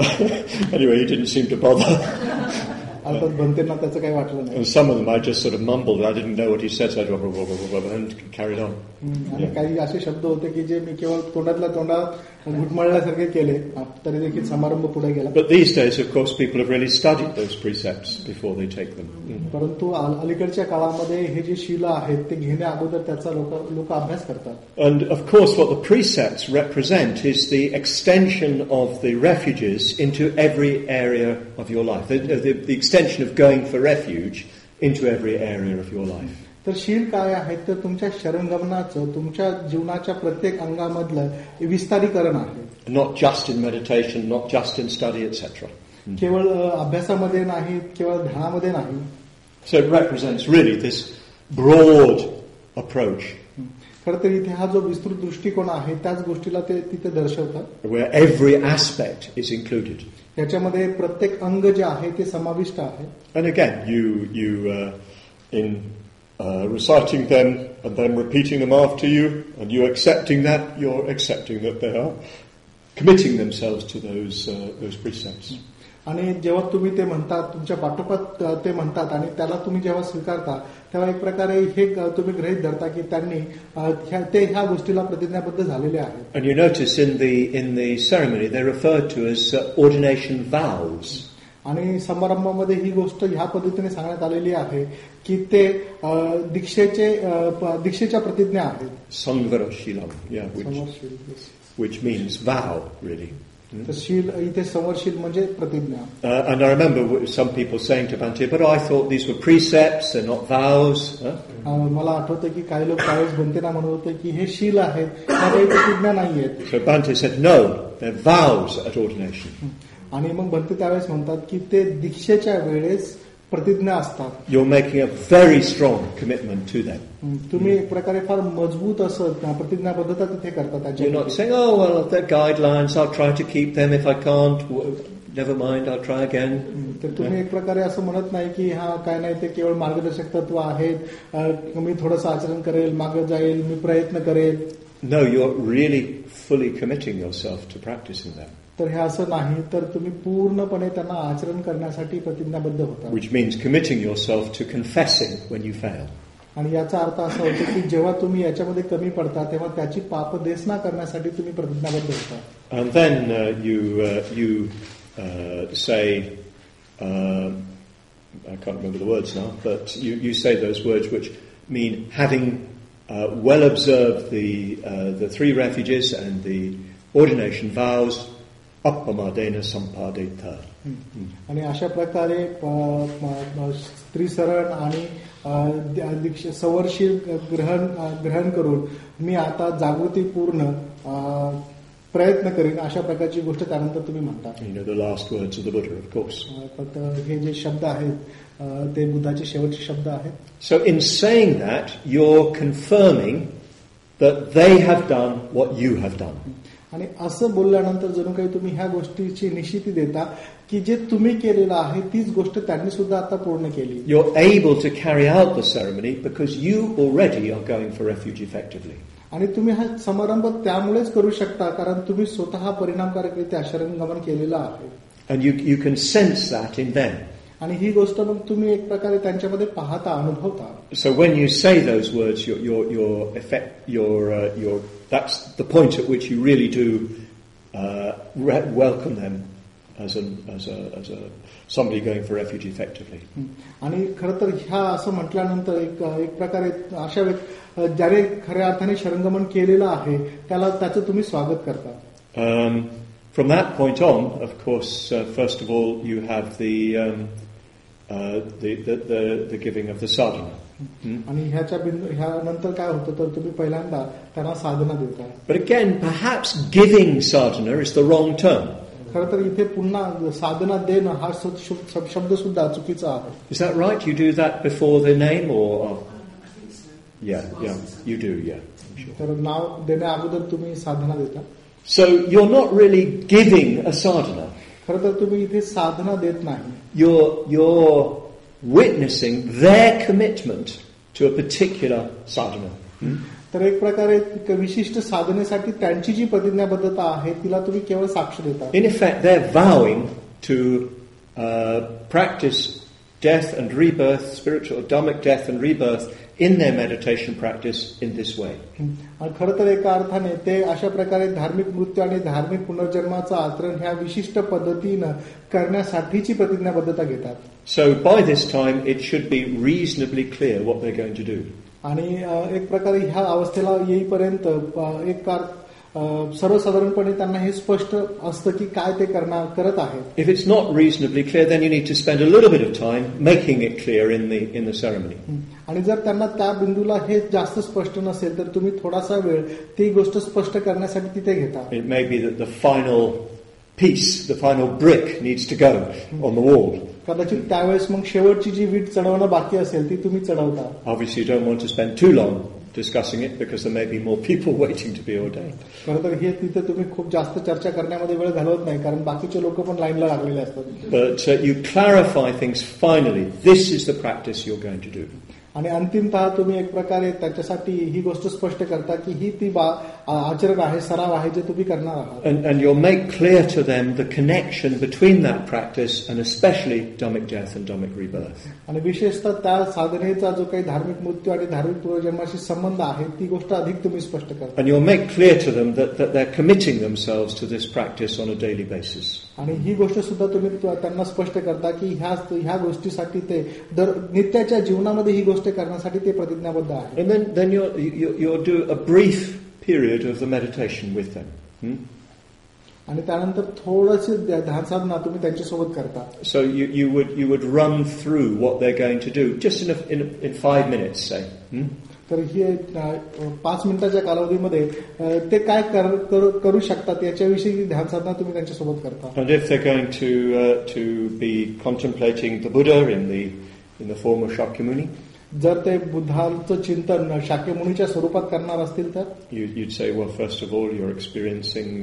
Anyway, he didn't seem to bother. अर्थात बनतेंना त्याचं काही वाटलं नाही. And some of them I just sort of mumbled. I didn't know what he said, so I just and carried on. आणि काही असे शब्द होते की जे मी केवळ तोंडातल्या तोंडात घुटमळल्यासारखे केले, तरी देखील समारंभ पुढे गेला. But these days, of course, people have really studied those precepts before they take them. परंतु अलीकडच्या काळामध्ये हे जे शील आहेत ते घेण्या अगोदर त्याचा लोक अभ्यास करतात. And of course, what the precepts represent is the extension of the refuges into every area of your life. The extension of going for refuge into every area of your life. तर शील काय आहे तर तुमच्या शरणगमनाचं तुमच्या जीवनाच्या प्रत्येक अंगामधलं विस्तारीकरण आहे. Not just in meditation, not just in study, etc. केवळ अभ्यासामध्ये नाही, केवळ ध्यानामध्ये नाही. So it represents really this broad approach. खरं तर इथे हा जो विस्तृत दृष्टिकोन आहे त्याच गोष्टीला ते तिथे दर्शवतात. Where every aspect is included. याच्यामध्ये प्रत्येक अंग जे आहे ते समाविष्ट आहे. And again, you in reciting them and then repeating them after you, and you accepting that, you're accepting that they are committing themselves to those precepts. आणि जेव्हा तुम्ही ते म्हणतात, तुमच्या पाठोपाठ ते म्हणतात आणि त्याला तुम्ही जेव्हा स्वीकारता तेव्हा एक प्रकारे हे तुम्ही गृहीत धरता की त्यांनी ते ह्या गोष्टीला प्रतिज्ञाबद्ध झालेले आहेत. And you notice in the ceremony they're referred to as ordination vows. आणि समारंभामध्ये ही गोष्ट ह्या पद्धतीने सांगण्यात आलेली आहे की ते दीक्षेच्या प्रतिज्ञा आहेत. Samvarashilam, which means vow, really. तर शील इथे संवरशील म्हणजे प्रतिज्ञा. And I remember some people saying to Bhante, but I thought these were precepts, they're not vows. मला आठवतं की काही लोक त्यावेळेस बनतेना म्हणत होते की हे शील आहेत, त्या काही प्रतिज्ञा नाहीयेत. So Bhante said, no, they're vows at ordination. आणि मग बनते त्यावेळेस म्हणतात की ते दीक्षेच्या वेळेस प्रतिज्ञा असतात. You're making a very strong commitment to them. तुम्ही एक प्रकारे फार मजबूत असं प्रतिज्ञाबद्धता तिथे करतात. You're not saying, oh well, they're guidelines, I'll try to keep them. If I can't, never mind, I'll try again. तर तुम्ही एक प्रकारे असं म्हणत नाही की हा काय नाही, ते केवळ मार्गदर्शक तत्व आहेत, मी थोडंसं आचरण करेल, मागे जाईल, मी प्रयत्न करेल. No, you're really fully committing yourself to practicing that. तर हे असं नाही, तर तुम्ही पूर्णपणे त्यांना आचरण करण्यासाठी प्रतिज्ञाबद्ध होता. Which means committing yourself to confessing when you fail. आणि याचा अर्थ असा होतो की जेव्हा तुम्ही याच्यामध्ये कमी पडता तेव्हा त्याची पापदेशना करण्यासाठी तुम्ही प्रतिज्ञाबद्ध होता. And then you say, I can't remember the words now, but you say those words which mean having well observed the three refuges and the ordination vows, appamadena sampadeta. आणि अशा प्रकारे स्त्रीसरण आणि संवर्षील ग्रहण करून मी आता जागृतीपूर्ण प्रयत्न करेन, अशा प्रकारची गोष्ट त्यानंतर तुम्ही म्हणता. The last words of the Buddha, of course. हे जे शब्द आहेत ते बुद्धाचे शेवटचे शब्द आहेत. So in saying that, you're confirming that they have done what you have done. आणि असं बोलल्यानंतर जणू काही तुम्ही ह्या गोष्टीची निश्चिती देता की जे तुम्ही केलेलं आहे तीच गोष्ट त्यांनी सुद्धा आता पूर्ण केली. You're able to carry out the ceremony because you already are going for refuge effectively. आणि तुम्ही हा समारंभ त्यामुळेच करू शकता कारण तुम्ही स्वतः परिणामकारकरित्या शरणगमन केलेलं आहे. And you can sense that in them. आणि ही गोष्ट मग तुम्ही एक प्रकारे त्यांच्यामध्ये पाहता, अनुभवता. So when you say those words, that's the point at which you really do welcome them as somebody going for refuge effectively. आणि खरं तर ह्या असं म्हटल्यानंतर एक प्रकारे अशा ज्याने खऱ्या अर्थाने शरणगमन केलेलं आहे त्याचं तुम्ही स्वागत करता. From that point on, of course, first of all, you have the giving of the sadhana. आणि ह्या नंतर काय होतं तर तुम्ही पहिल्यांदा त्यांना साधना देता. But again, perhaps giving sadhana is the wrong term. खरं तर इथे पुन्हा साधना देणं हा शब्द सुद्धा चुकीचा आहे. Is that right? You do that before the name, or yeah, you do, yeah. Sure. तर नाव देण्या अगोदर तुम्ही साधना देता. So you're not really giving a sadhana. खरं तर तुम्ही इथे साधना देत नाही. You're witnessing their commitment to a particular sadhana. तर एक प्रकारे विशिष्ट साधनेसाठी त्यांची जी प्रतिज्ञाबद्धता आहे तिला तुम्ही केवळ साक्ष देता. In effect, they're vowing to practice death and rebirth, spiritual Dhammic death and rebirth in their meditation practice in this way. आणि खरं तर एका अर्थाने ते अशा प्रकारे धार्मिक मृत्यू आणि धार्मिक पुनर्जन्माचं आचरण ह्या विशिष्ट पद्धतीनं करण्यासाठीची प्रतिज्ञाबद्धता घेतात. So by this time it should be reasonably clear what they're going to do. आणि एक प्रकारे ह्या अवस्थेला येईपर्यंत एक सर्वसाधारणपणे त्यांना हे स्पष्ट असतं की काय ते करत आहेत. If it's not reasonably clear, then you need to spend a little bit of time making it clear in the ceremony. आणि जर त्यांना त्या बिंदूला हे जास्त स्पष्ट नसेल तर तुम्ही थोडासा वेळ ती गोष्ट स्पष्ट करण्यासाठी तिथे घेता. It may be that the final piece, the final brick needs to go on the wall. कदाचित त्यावेळेस मग शेवटची जी वीट चढवणं बाकी असेल ती तुम्ही चढवता. Obviously, you don't want to spend too long discussing it because there may be more people waiting to be ordained. खरं तर हे तिथे तुम्ही खूप जास्त चर्चा करण्यामध्ये वेळ घालवत नाही कारण बाकीचे लोक पण लाईनला लागलेले असतात. But you clarify things finally. This is the practice you're going to do. आणि अंतिमतः तुम्ही एक प्रकारे त्याच्यासाठी ही गोष्ट स्पष्ट करता की ही ती आचरण आहे, सराव आहे जे तुम्ही करणार आहात. And you'll make clear to them the connection between that practice and especially Dhammic death and Dhammic rebirth. आणि विशेषतः त्या साधनेचा जो काही धार्मिक मृत्यू आणि धार्मिक पुनर्जन्माशी संबंध आहे ती गोष्ट अधिक तुम्ही स्पष्ट करता. And you'll make clear to them that they're committing themselves to this practice on a daily basis. आणि ही गोष्ट सुद्धा तुम्ही त्यांना स्पष्ट करता की ह्या गोष्टीसाठी ते दर नित्याच्या जीवनामध्ये ही गोष्ट करण्यासाठी ते प्रतिज्ञाबद्ध आहे. And then you'll do a brief period of the meditation with them. आणि त्यानंतर थोडंसं ध्यान साधना तुम्ही त्यांच्यासोबत करता. So you would run through what they're going to do just in 5 minutes, say. तर ही 5 मिनिटाच्या कालावधीमध्ये ते काय करू शकतात याच्याविषयी ध्यान साधना तुम्ही त्यांच्यासोबत करता. And if they're going to be contemplating the Buddha in the form of Shakyamuni, जर ते बुद्धांचं चिंतन शाक्यमुनीच्या स्वरूपात करणार असतील तर you'd say, well, first of all, you're experiencing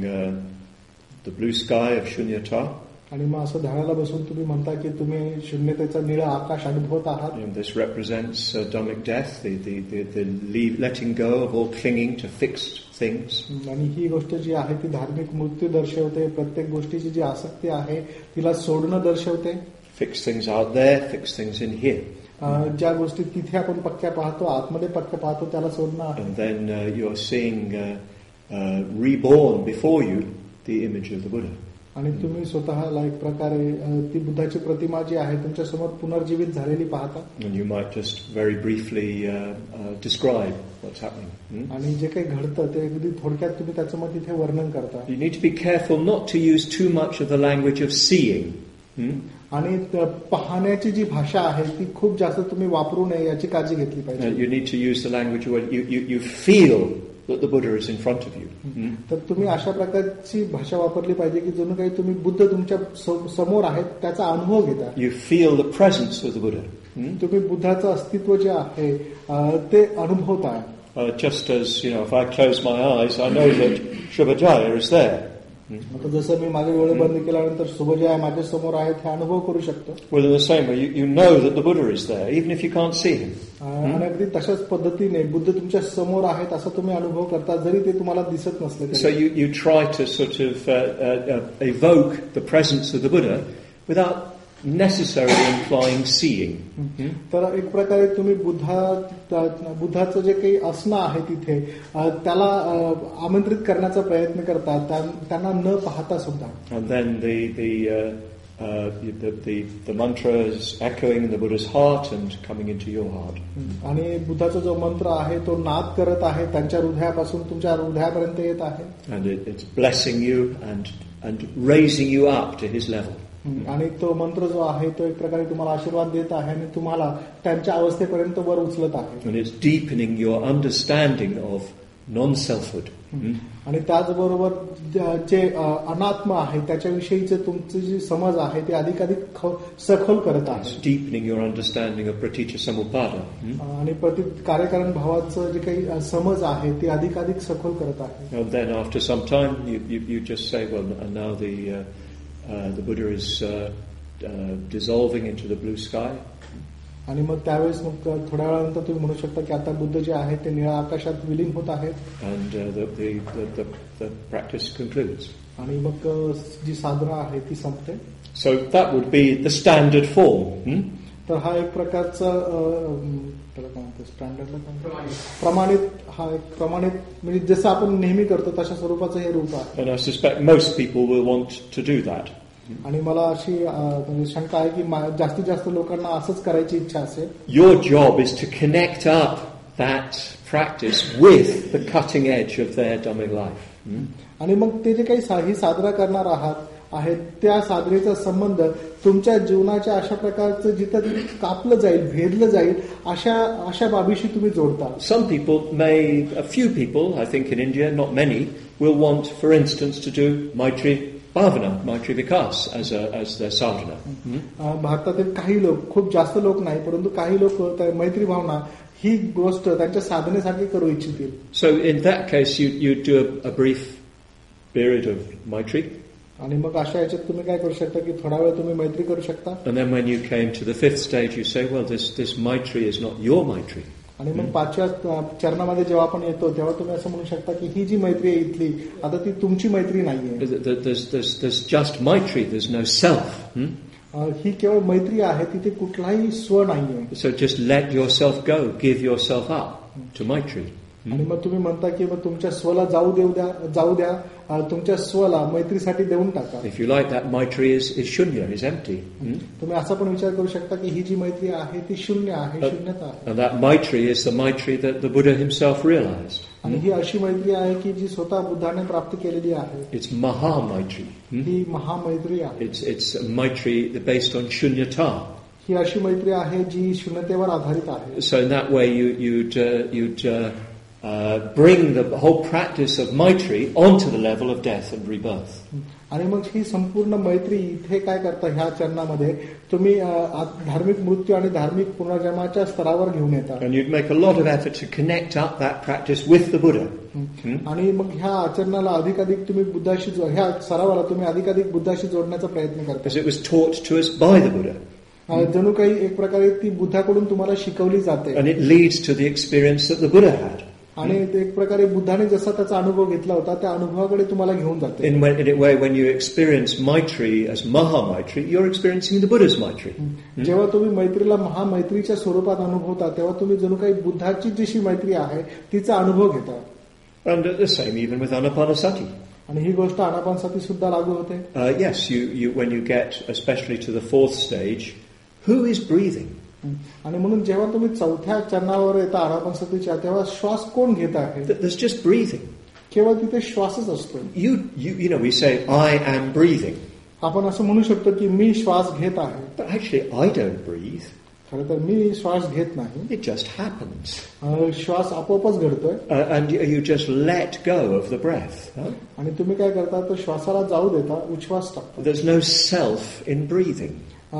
the blue sky of Shunyata. आणि मग असं ध्यानाला बसून तुम्ही म्हणता की तुम्ही शून्यतेचं निळं आकाश अनुभवत आहात. And this represents Dhammic death, the letting go of all clinging to fixed things. आणि ही गोष्ट जी आहे ती धार्मिक मृत्यू दर्शवते. प्रत्येक गोष्टीची जी आसक्ती आहे तिला सोडणं दर्शवते. Fix things out there, fix things in here. ज्या गोष्टी तिथे आपण पक्क्या पाहतो, आतमध्ये पक्क्या पाहतो त्याला सोडणं आहे. And then you're seeing reborn before you the image of the Buddha. आणि तुम्ही स्वतःला एक प्रकारे ती बुद्धाची प्रतिमा जी आहे तुमच्या समोर पुनर्जीवित झालेली पाहता. And you might just very briefly describe what's happening. आणि जे काही घडतं ते अगदी थोडक्यात तुम्ही त्याचं मग तिथे वर्णन करता. You need to be careful not to use too much of the language of seeing. आणि पाहण्याची जी भाषा आहे ती खूप जास्त तुम्ही वापरू नये याची काळजी घेतली पाहिजे. You need to use the language where you feel that the Buddha is in front of you. तर तुम्ही अशा प्रकारची भाषा वापरली पाहिजे की जणू काही तुम्ही बुद्ध तुमच्या समोर आहेत त्याचा अनुभव घेता. You feel the presence of the Buddha. तुम्ही बुद्धाचं अस्तित्व जे आहे ते अनुभवता. Just as, if I close my eyes, I know that Shubhajaya is there. आता जसं मी मागे डोळे बंद केल्यानंतर शुभ जे आहे माझ्या समोर आहेत हे अनुभव करू शकतो. Well, in the same way, you know that the Buddha is there, even if you can't see him. आणि अगदी तशाच पद्धतीने बुद्ध तुमच्या समोर आहेत असा तुम्ही अनुभव करता जरी ते तुम्हाला दिसत नसले So you try to sort of evoke the presence of the Buddha without necessarily implying seeing. तर एक प्रकारे तुम्ही बुद्धाचं जे काही असणं आहे तिथे त्याला आमंत्रित करण्याचा प्रयत्न करता त्यांना न पाहता सुद्धा. And then the mantra is echoing in the Buddha's heart and coming into your heart. आणि बुद्धाचा जो मंत्र आहे तो नाद करत आहे त्यांच्या हृदयापासून तुमच्या हृदयापर्यंत येत आहे. And it's blessing you and raising you up to his level. आणि तो मंत्र जो आहे तो एक प्रकारे तुम्हाला आशीर्वाद देत आहे आणि तुम्हाला त्यांच्या अवस्थेपर्यंत वर उचलत आहे. And it's deepening your understanding of non-selfhood. आणि त्याचबरोबर जे अनात्म आहे त्याच्याविषयीचे तुमची जी समज आहे ती अधिकाधिक सखोल करत आहे. It's deepening your understanding of pratitya samuppada. आणि कार्यकारण भावाचं जे काही समज आहे ती अधिकाधिक सखोल करत आहे. And then after some time you just say, well, and now the Buddha is dissolving into the blue sky. आणि मग त्यावेळेस मग थोड्या वेळानंतर तुम्ही म्हणू शकता की आता बुद्ध जे आहे ते निळ्या आकाशात विलीन होत आहेत. And the practice concludes. आणि मग जी साधना आहे ती संपते. So that would be the standard form. तर हा एक प्रकारचा त्याला काय म्हणतो स्टँडर्डला प्रमाणित म्हणजे जसं आपण नेहमी करतो तशा स्वरूपाचं हे रूप आहे. And I suspect most people will want to do that. आणि मला अशी म्हणजे शंका आहे की जास्तीत जास्त लोकांना असंच करायची इच्छा असेल. Your job is to connect up that practice with the cutting edge of their Dhamming life. आणि मग ते जे काही साधना करणार आहेत त्या साधनेचा संबंध तुमच्या जीवनाच्या अशा प्रकारचं जिथं कापलं जाईल भेदलं जाईल अशा बाबीशी तुम्ही जोडता. Some people a few people, I think in India, not many, will want, for instance, to do Maitri Bhavana, Maitri Vikas as their sadhana. भारतातील काही लोक, खूप जास्त लोक नाही परंतु काही लोक मैत्री भावना ही गोष्ट त्यांच्या साधनेसाठी करू इच्छितील. So in that case you do a brief period of Maitri. आणि मग अशा याच्यात तुम्ही काय करू शकता की थोडा वेळ तुम्ही मैत्री करू शकता. And then when you came to the fifth stage you say, well, this Maitri is not your Maitri. आणि मग पाचव्या चरणामध्ये जेव्हा आपण येतो तेव्हा तुम्ही असं म्हणू शकता की ही जी मैत्री आहे इथली आता ती तुमची मैत्री नाहीये. There's just Maitri, there's no self. ही केवळ मैत्री आहे तिथे कुठलाही स्व नाहीये. So just let yourself go, give yourself up to Maitri. आणि मग तुम्ही म्हणता की मग तुमच्या स्वला जाऊ द्या तुमच्या स्वला मैत्रीसाठी देऊन टाका. If you like, that Maitri is shunya, is empty. तुम्ही असा पण विचार करू शकता की ही जी मैत्री आहे ती शून्य आहे, शून्यता आहे. And that Maitri is the Maitri that the Buddha himself realized. आणि ही अशी मैत्री आहे की जी स्वतः बुद्धाने प्राप्त केलेली आहे. It's Maha Maitri. ही महामैत्री आहे. It's Maitri based on shunyata. ही अशी मैत्री आहे जी शून्यतेवर आधारित आहे. So in that way you'd bring the whole practice of Maitri onto the level of death and rebirth. आणि मग ही संपूर्ण मैत्री इथे काय करता ह्या चरणामध्ये तुम्ही धार्मिक मृत्यू आणि धार्मिक पुनर्जन्माच्या स्तरावर घेऊन येता. And you'd make a lot of effort to connect up that practice with the Buddha. आणि मग ह्या आचरणाला अधिकाधिक तुम्ही बुद्धाशी ह्या सरावाला तुम्ही अधिकाधिक बुद्धाशी जोडण्याचा प्रयत्न करता. Because it was taught to us by the Buddha. जणू काही एक प्रकारे ती बुद्धाकडून तुम्हाला शिकवली जाते. And it leads to the experience that the Buddha had. आणि एक प्रकारे बुद्धाने जसा त्याचा अनुभव घेतला होता त्या अनुभवाकडे तुम्हाला घेऊन जाते. In a way, when you experience Maitri as Maha Maitri, you're experiencing the Buddha's Maitri. जेव्हा तुम्ही मैत्रीला महामैत्रीच्या स्वरूपात अनुभवता तेव्हा तुम्ही जणू काही बुद्धाची जशी मैत्री आहे तिचा अनुभव घेता. And the same even with Anapanasati. आणि ही गोष्ट आनापानसती सुद्धा लागू होते. Yes, you when you get especially to the fourth stage, who is breathing? आणि म्हणून जेव्हा तुम्ही चौथ्या चरणावर येता आनापानसतीच्या तेव्हा श्वास कोण घेत आहे. There's just breathing. केवळ तिथे श्वासच असतो. You know, we say I am breathing. आपण असं म्हणू शकतो की मी श्वास घेत आहे. But actually I don't breathe. खरं तर मी श्वास घेत नाही. It just happens. श्वास आपोआपच घडतोय. And you just let go of the breath. आणि तुम्ही काय करता तर श्वासाला जाऊ देता उच्छ्वास टाकता. There's no self in breathing.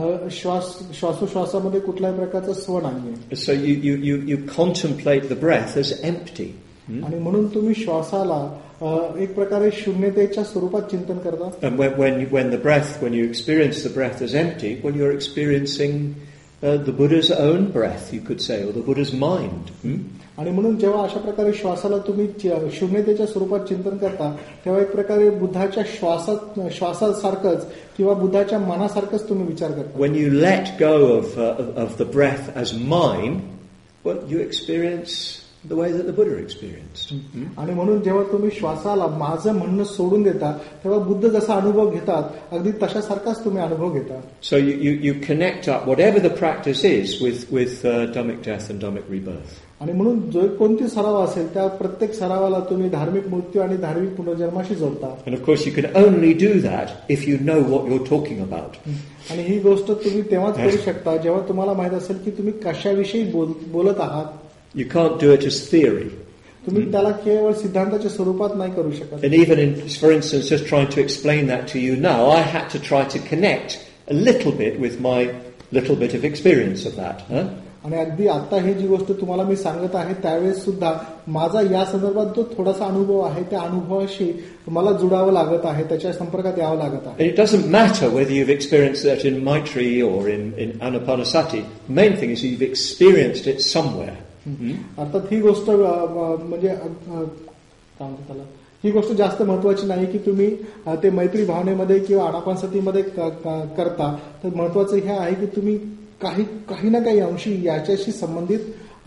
श्वासोश्वासामध्ये कुठल्याही प्रकारचा स्व नाहीये. So you contemplate the breath as empty. आणि म्हणून तुम्ही श्वासाला एक प्रकारे शून्यतेच्या स्वरूपात चिंतन करता. And when you experience the breath as empty, well, you're experiencing the Buddha's own breath, you could say, or the Buddha's mind. आणि म्हणून जेव्हा अशा प्रकारे श्वासाला तुम्ही शून्यतेच्या स्वरूपात चिंतन करता, तेव्हा एक प्रकारे बुद्धाच्या श्वासासारखंच किंवा बुद्धाच्या मनासारखंच तुम्ही विचार करता. When you let go of the breath as mine, well, you experience the way that the Buddha experienced. आणि म्हणून जेव्हा तुम्ही श्वासाला माझं म्हणणं सोडून देता, तेव्हा बुद्ध जसा अनुभव घेतात, अगदी तशासारखाच तुम्ही अनुभव घेता. So you connect up whatever the practice is with Dhammik death and Dhammik rebirth. आणि म्हणून जो कोणती सराव असेल त्या प्रत्येक सरावाला तुम्ही धार्मिक मृत्यू आणि धार्मिक पुनर्जन्माशी जोडता. And of course you can only do that if you know what you're talking about. आणि ही गोष्ट तुम्ही तेव्हाच करू शकता जेव्हा तुम्हाला माहित असेल की तुम्ही कशाविषयी बोलत आहात. You can't do it as theory. तुम्ही त्याला केवळ सिद्धांताच्या स्वरूपात नाही करू शकत. And even for instance, just trying to explain that to you now, I had to try to connect a little bit with my little bit of experience of that. आणि अगदी आता ही जी गोष्ट तुम्हाला मी सांगत आहे त्यावेळेस सुद्धा माझा या संदर्भात जो थोडासा अनुभव आहे त्या अनुभवाशी मला जुडावं लागत आहे, त्याच्या संपर्कात यावं लागत आहे. And it doesn't matter whether you've experienced that in Maitri or in Anapanasati. The main thing is you've experienced it somewhere. अर्थात ही गोष्ट म्हणजे काय म्हणतात त्याला, ही गोष्ट जास्त महत्वाची नाही की तुम्ही ते मैत्री भावनेमध्ये किंवा आनापानसतीमध्ये करता. तर महत्वाचं हे आहे की तुम्ही काही ना काही अंशी याच्याशी संबंधित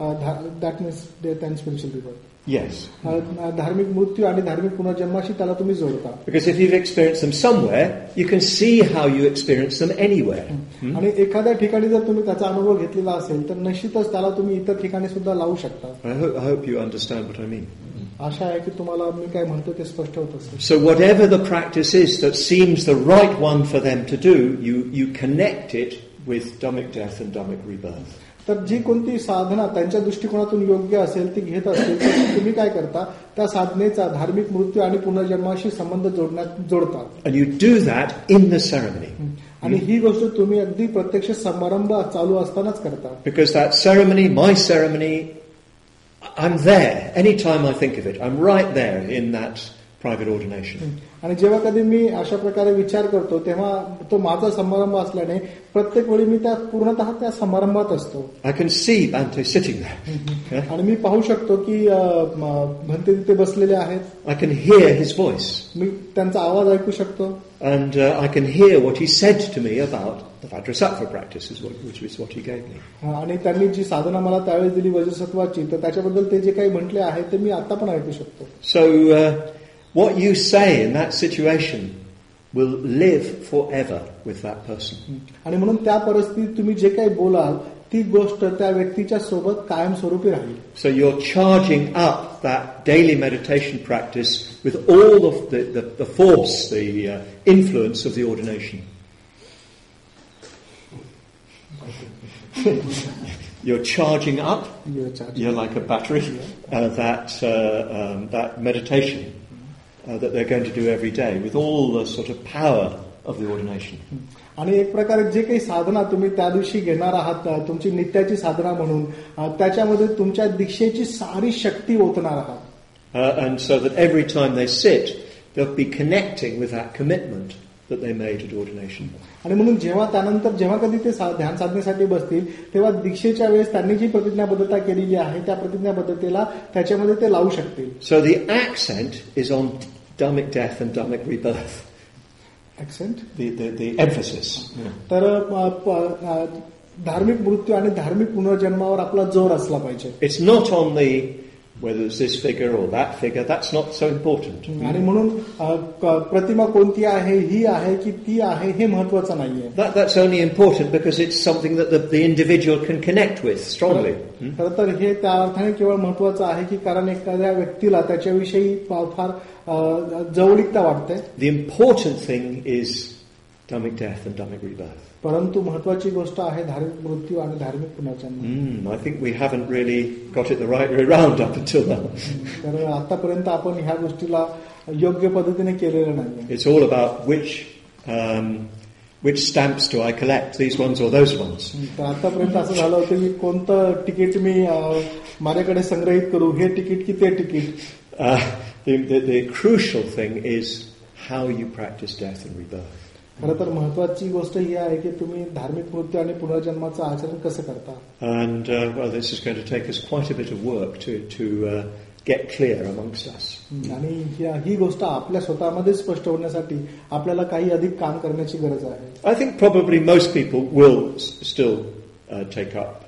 that means death and spiritual rebirth. Yes. धार्मिक मृत्यू आणि धार्मिक पुनर्जन्माशी त्याला तुम्ही जोडता. Because if you've experienced them somewhere, you can see how you experience them anywhere. आणि एखाद्या ठिकाणी जर तुम्ही त्याचा अनुभव घेतलेला असेल तर निश्चितच त्याला तुम्ही इतर ठिकाणी सुद्धा लावू शकता. I hope you understand what I mean. आशा आहे की तुम्हाला मी काय म्हणतो ते स्पष्ट होत असेल. So whatever the practice is that seems the right one for them to do, you connect it with Dhammik death and Dhammik rebirth. तर जी कोणती साधना त्यांच्या दृष्टिकोनातून योग्य असेल ती घेत असतील तर तुम्ही काय करता, त्या साधनेचा धार्मिक मृत्यू आणि पुनर्जन्माशी संबंध जोडता. And you do that in the ceremony. आणि ही गोष्ट तुम्ही अगदी प्रत्यक्ष समारंभ चालू असतानाच करता. Because that ceremony, my ceremony, I'm there. Anytime I think of it, I'm right there in that private ordination. आणि जेव्हा कधी मी अशा प्रकारे विचार करतो तेव्हा तो माझा समारंभ असल्याने प्रत्येक वेळी मी त्या पूर्णतः त्या समारंभात असतो. I can see Bhante sitting there. आणि मी पाहू शकतो की भंते तिथे बसलेले आहेत. I can hear his voice. मी त्यांचा आवाज ऐकू शकतो. And I can hear what he said to me about the Vajrasattva practice, which is what he gave me. आणि त्यांनी जी साधना मला त्यावेळेस दिली वज्रसत्वाची, तर त्याच्याबद्दल ते जे काही म्हटले आहे ते मी आता पण ऐकू शकतो. So what you say in that situation will live forever with that person. आणि म्हणून त्या परिस्थितीत तुम्ही जे काही बोलाल ती गोष्ट त्या व्यक्तीच्या सोबत कायमस्वरूपी राहील. So you're charging up that daily meditation practice with all of the force, the influence of the ordination. You're charging up. You're like a battery. That meditation that they're going to do every day with all the sort of power of the ordination. आणि एक प्रकारे जे काही साधना तुम्ही त्या दिवशी घेणार आहात तुमची नित्याची साधना म्हणून, त्याच्यामध्ये तुमच्या दीक्षेची सारी शक्ती ओतणार आहात. And so that every time they sit, they'll be connecting with that commitment that they made at ordination. आणि म्हणून जेव्हा कधी ते ध्यान साधनेसाठी बसतील तेव्हा दीक्षेच्या वेळेस त्यांनी जी प्रतिज्ञाबद्धता केलेली आहे त्या प्रतिज्ञाबद्धतेला त्याच्यामध्ये ते लावू शकतील. So the accent is on Dhammik death and Dhammik rebirth. Accent? The emphasis. तर धार्मिक मृत्यू आणि धार्मिक पुनर्जन्मावर आपला जोर असला पाहिजे. It's not on the whether it's this figure or that figure. That's not so important. आणि म्हणून प्रतिमा कोणती आहे, ही आहे की ती आहे, हे महत्त्वाचं नाहीये. That's only important because it's something that the individual can connect with strongly. खरं तर हे त्या अर्थाने केवळ महत्त्वाचं आहे की कारण एखाद्या व्यक्तीला त्याच्याविषयी फार जवळीकता वाटते. The important thing is Dhammik death and Dhammik rebirth. परंतु महत्वाची गोष्ट आहे धार्मिक मृत्यू आणि धार्मिक पुनर्जन्म. I think we haven't really got it the right way round up until now. तर आतापर्यंत आपण ह्या गोष्टीला योग्य पद्धतीने केलेलं नाही. It's all about which stamps do I collect, these ones or those ones. तर आतापर्यंत असं झालं होतं की कोणतं तिकीट मी माझ्याकडे संग्रहित करू, हे तिकीट की ते ticket. the crucial thing is how you practice death and rebirth. खरं तर महत्वाची गोष्ट ही आहे की तुम्ही धार्मिक मृत्यू आणि पुनर्जन्माचं आचरण कसं करता. And well, this is going to take us quite a bit of work to get clear amongst us. आणि ही गोष्ट आपल्या स्वतःमध्ये स्पष्ट होण्यासाठी आपल्याला काही अधिक काम करण्याची गरज आहे. I think probably most people will still take up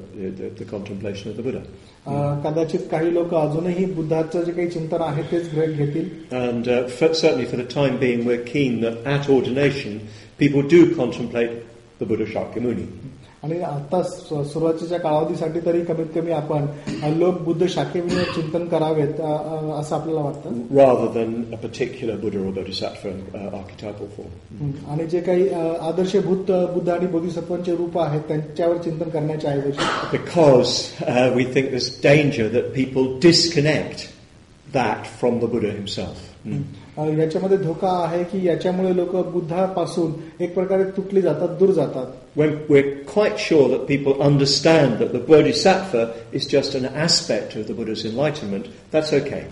the contemplation of the Buddha. कदाचित काही लोक अजूनही बुद्धाचं जे काही चिंतन आहे तेच ग्रहण घेतील. And certainly for the time being, we're keen that at ordination people do contemplate the Buddha Shakyamuni. आणि आता सुरुवातीच्या कालावधीसाठी तरी कमीत कमी आपण लोक बुद्ध शाक्यमुनी चिंतन करावेत असं आपल्याला वाटतं. Rather than a particular Buddha or Bodhisattva archetypal form. आणि जे काही आदर्शभूत बुद्ध आणि बोधिसत्वांचे रूप आहेत त्यांच्यावर चिंतन करण्याच्या ऐवजी. Because we think there's danger that people disconnect that from the Buddha himself. याच्यामध्ये धोका आहे की याच्यामुळे लोक बुद्धापासून एक प्रकारे तुटली जातात, दूर जातात. When we're quite sure that people understand that the Bodhisattva is just an aspect of the Buddha's enlightenment, that's okay.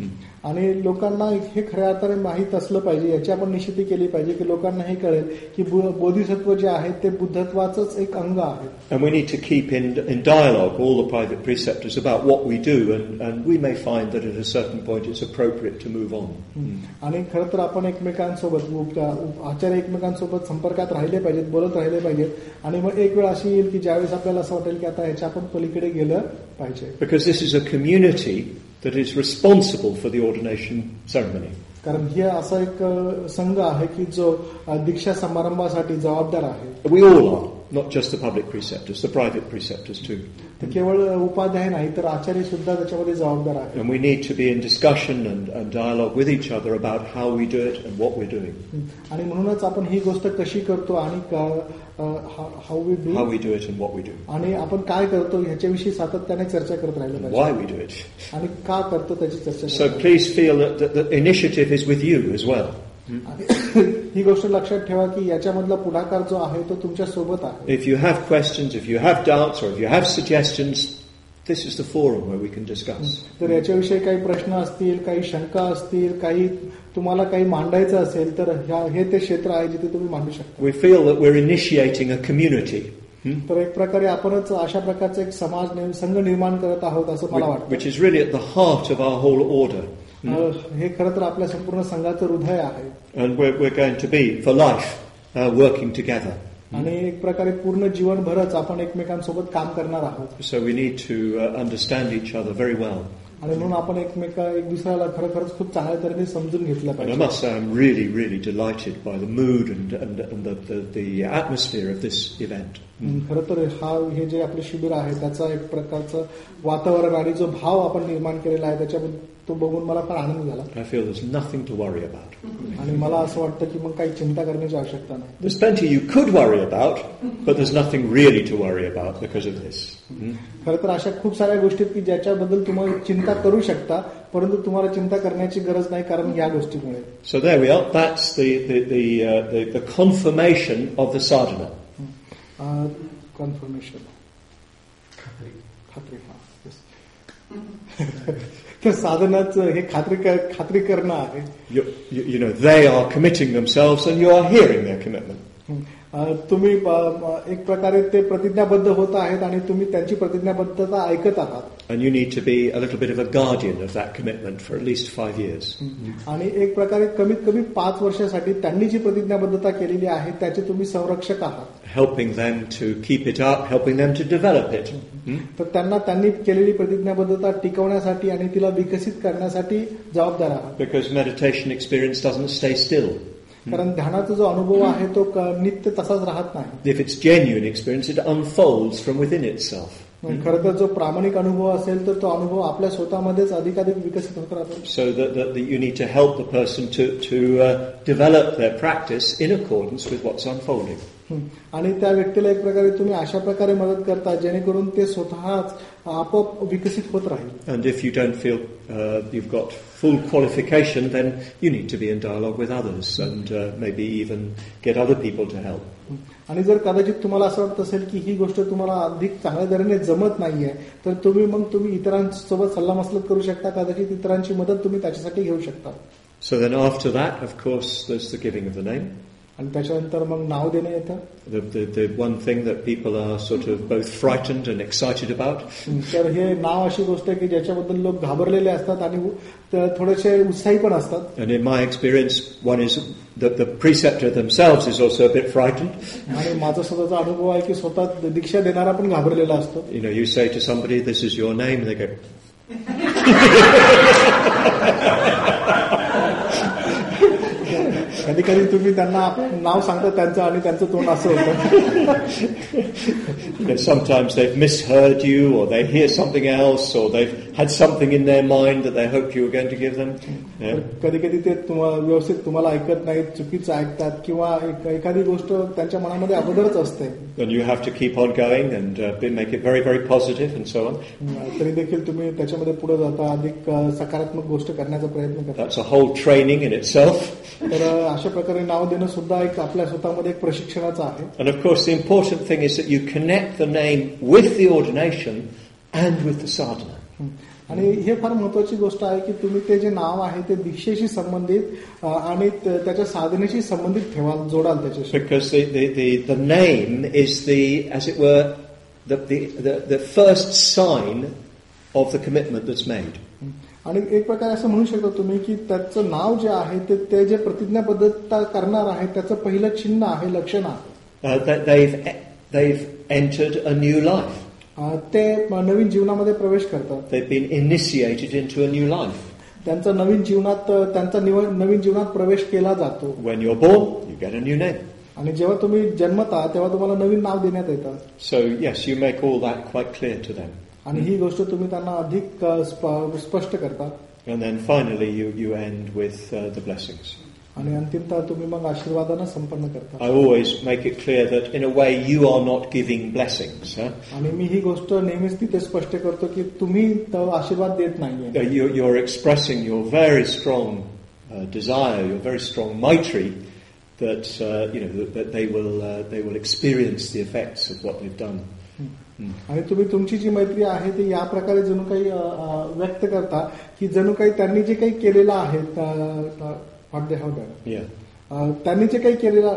आणि लोकांना हे खऱ्या अर्थाने माहीत असलं पाहिजे, याची आपण निश्चिती केली पाहिजे की लोकांना हे कळेल की बोधिसत्व जे आहे ते बुद्धत्वाचंच एक अंग आहे. And we need to keep in dialogue all the private preceptors about what we do, and we may find that at a certain point it's appropriate to move on. आणि खरं तर आपण एकमेकांसोबत आचार्य एकमेकांसोबत संपर्कात राहिले पाहिजेत, बोलत राहिले पाहिजेत. आणि मग एक वेळ अशी येईल की ज्यावेळेस आपल्याला असं वाटेल की आता ह्याच्या आपण पलीकडे गेलं पाहिजे. Because this is a community that is responsible for the ordination ceremony. कारण हे असा एक संघ आहे की जो दीक्षा समारंभासाठी जबाबदार आहे. We all are, not just the public preceptors, the private preceptors too. तर केवळ उपाध्याय नाही तर आचार्य सुद्धा त्याच्यामध्ये जबाबदार आहे. And we need to be in discussion and dialogue with each other about how we do it and what we're doing. आणि म्हणूनच आपण ही गोष्ट कशी करतो आणि how we do it and what we do. आणि आपण काय करतो ह्याच्याविषयी सातत्याने चर्चा करत राहिलं पाहिजे. Why we do it. आणि का करतो त्याची चर्चा. So please feel that the initiative is with you as well. ही गोष्ट लक्षात ठेवा की याच्यामधला पुढाकार जो आहे तो तुमच्या सोबत आहे. If you have questions, if you have doubts, or if you have suggestions, this is the forum where we can discuss. तर याच्याविषयी काही प्रश्न असतील, काही शंका असतील, काही तुम्हाला काही मांडायचं असेल तर हे ते क्षेत्र आहे जिथे तुम्ही मांडू शकता. We feel that we're initiating a community. तर एक प्रकारे आपणच अशा प्रकारचा एक समाज संघ निर्माण करत आहोत असं मला वाटतं. Which is really at the heart of our whole order. हे खरं तर आपल्या संपूर्ण संघाचं हृदय आहे. And we're going to be for life working together. आणि एक प्रकारे पूर्ण जीवनभरच आपण एकमेकांसोबत काम करणार आहोत. So we need to understand each other very well. आणि म्हणून आपण एक दुसऱ्याला खरंच खूप चांगल्या तऱ्हेने समजून घेतलं And I पाहिजे. must say I'm really, really delighted by the mood and the atmosphere of this event. खरं तर हे जे आपले शिबिर आहे त्याचा एक प्रकारचं वातावरण आणि जो भाव आपण निर्माण केलेला आहे त्याच्याबद्दल तो बघून मला फार आनंद झाला. I feel there's nothing to worry about. आणि मला असं वाटतं की मग काही चिंता करण्याची आवश्यकता नाही. There's plenty you could worry about, but there's nothing really to worry about because of this. खरं तर अशा खूप साऱ्या गोष्टी की ज्याच्याबद्दल तुम्हाला चिंता करू शकता, परंतु तुम्हाला चिंता करण्याची गरज नाही कारण या गोष्टीमुळे. So there we are. That's the confirmation of the sadhana. Confirmation. खात्री. तर साधनाचं हे खात्री करणं आहे. You know, they are committing themselves and you are hearing their commitment. तुम्ही एक प्रकारे ते प्रतिज्ञाबद्ध होत आहेत आणि तुम्ही त्यांची प्रतिज्ञाबद्धता ऐकत आहात. And you need to be a little bit of a guardian of that commitment for at least 5 years. आणि एक प्रकारे कमीत कमी 5 वर्षासाठी त्यांनी जी प्रतिज्ञाबद्धता केलेली आहे त्याचे तुम्ही संरक्षक आहात. Helping them to keep it up, helping them to develop it. तर त्यांनी केलेली प्रतिज्ञाबद्धता टिकवण्यासाठी आणि तिला विकसित करण्यासाठी जबाबदार आहात. Because meditation experience doesn't stay still. कारण ध्यानाचा जो अनुभव आहे तो नित्य तसाच राहत नाही. If it's genuine experience, it unfolds from within itself. खरं तर जो प्रामाणिक अनुभव असेल तर तो अनुभव आपल्या स्वतःमध्येच अधिकाधिक विकसित होत राहतो. So that you need to help the person to develop their practice in accordance with what's unfolding. आणि त्या व्यक्तीला एक प्रकारे तुम्ही अशा प्रकारे मदत करता जेणेकरून ते स्वतःच आपोआप विकसित होत राहील. And if you don't feel you've got full qualification, then you need to be in dialogue with others and maybe even get other people to help. आणि जर कदाचित तुम्हाला असं वाटत असेल की ही गोष्ट तुम्हाला अधिक चांगल्या तऱ्हेने जमत नाहीये, तर तुम्ही इतरांसोबत सल्लामसलत करू शकता, कदाचित इतरांची मदत तुम्ही त्याच्यासाठी घेऊ शकता. So then after that, of course, there's the giving of the name. आणि त्याच्यानंतर मग नाव देणं येतं. The one thing that people are sort of both frightened and excited about. तर हे नाव अशी गोष्ट आहे की ज्याच्याबद्दल लोक घाबरलेले असतात आणि थोडेसे उत्साही पण असतात. And in my experience, one is that the preceptor themselves is also a bit frightened. आणि माझा स्वतःचा अनुभव आहे की स्वतः दीक्षा देणारा पण घाबरलेला असतो. You know, you say to somebody, "This is your name," they go. कधी कधी तुम्ही त्यांना नाव सांगता त्यांचं आणि त्यांचं तोंड असं होतं. Sometimes they've misheard you, or they hear something else, or they've had something in their mind that they hoped you were going to give them. कधी कधी ते व्यवस्थित तुम्हाला ऐकत नाहीत, चुकीचं ऐकतात, किंवा एखादी गोष्ट त्यांच्या मनामध्ये अगोदरच असते. And you have to keep on going and make it very, very positive and so on. तरी देखील तुम्ही त्याच्यामध्ये पुढे जाता, अधिक सकारात्मक गोष्ट करण्याचा प्रयत्न करता. That's a whole training in itself. तर अशा प्रकारे नाव देणं सुद्धा एक आपल्या स्वतःमध्ये एक प्रशिक्षणाचं आहे. And of course the important thing is that you connect the name with the ordination and with the sadhana. आणि हे फार महत्वाची गोष्ट आहे की तुम्ही ते जे नाव आहे ते दीक्षेशी संबंधित आणि त्याच्या साधनेशी संबंधित ठेवाल, जोडाल त्याच्याशी. Because the name is as it were the first sign of the commitment that's made. आणि एक प्रकारे असं म्हणू शकतो तुम्ही की त्याचं नाव जे आहे ते जे प्रतिज्ञाबद्धता करणार आहे त्याचं पहिलं चिन्ह आहे, लक्षण आहे. They've entered a new life. ते नवीन जीवनामध्ये प्रवेश करतात. They've been initiated into a new life. त्यांचा नवीन जीवनात प्रवेश केला जातो. When you're born, you get a new name. आणि जेव्हा तुम्ही जन्मता तेव्हा तुम्हाला नवीन नाव देण्यात येतं. So yes, you make all that quite clear to them. आणि ही गोष्ट तुम्ही त्यांना अधिक स्पष्ट करता. And then finally you end with the blessings. आणि अंतिमतः तुम्ही मग आशीर्वादानं संपन्न करता. I always make it clear that in a way you are not giving blessings. आणि मी ही गोष्ट नेहमीच तिथे स्पष्ट करतो की तुम्ही आशीर्वाद देत नाहीये. You're expressing your very strong desire, your very strong maitri, that that they will experience the effects of what they've done. आणि तुम्ही तुमची जी मैत्री आहे ती या प्रकारे जणू काही व्यक्त करता की जणू काही त्यांनी जे काही केलेलं आहे, त्यांनी जे काही केलेलं,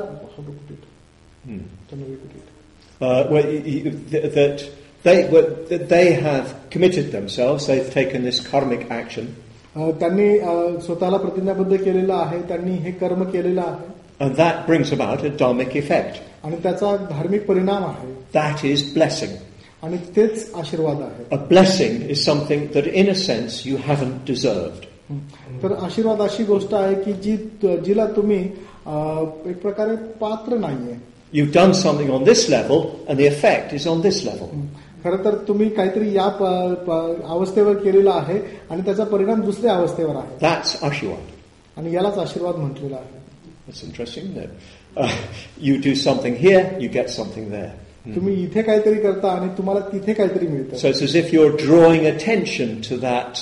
that they have committed themselves, they've taken this karmic action. त्यांनी स्वतःला प्रतिज्ञाबद्ध केलेलं आहे, त्यांनी हे कर्म केलेलं आहे. And that brings about a dharmic effect. आणि त्याचा धार्मिक परिणाम आहे. That is blessing. आणि तेच आशीर्वाद आहे. A blessing is something that in a sense you haven't deserved. तर आशीर्वाद अशी गोष्ट आहे की जिला तुम्ही एक प्रकारे पात्र नाहीये. You've done something on this level and the effect is on this level. खरं तर तुम्ही काहीतरी या अवस्थेवर केलेला आहे आणि त्याचा परिणाम दुसऱ्या अवस्थेवर आहे. That's आशीर्वाद. आणि यालाच आशीर्वाद म्हटलेला आहे. That's interesting, isn't it? You do something here, you get something there. तुम्ही इथे काहीतरी करता आणि तुम्हाला तिथे काहीतरी मिळतं. So it's as if you're drawing attention to that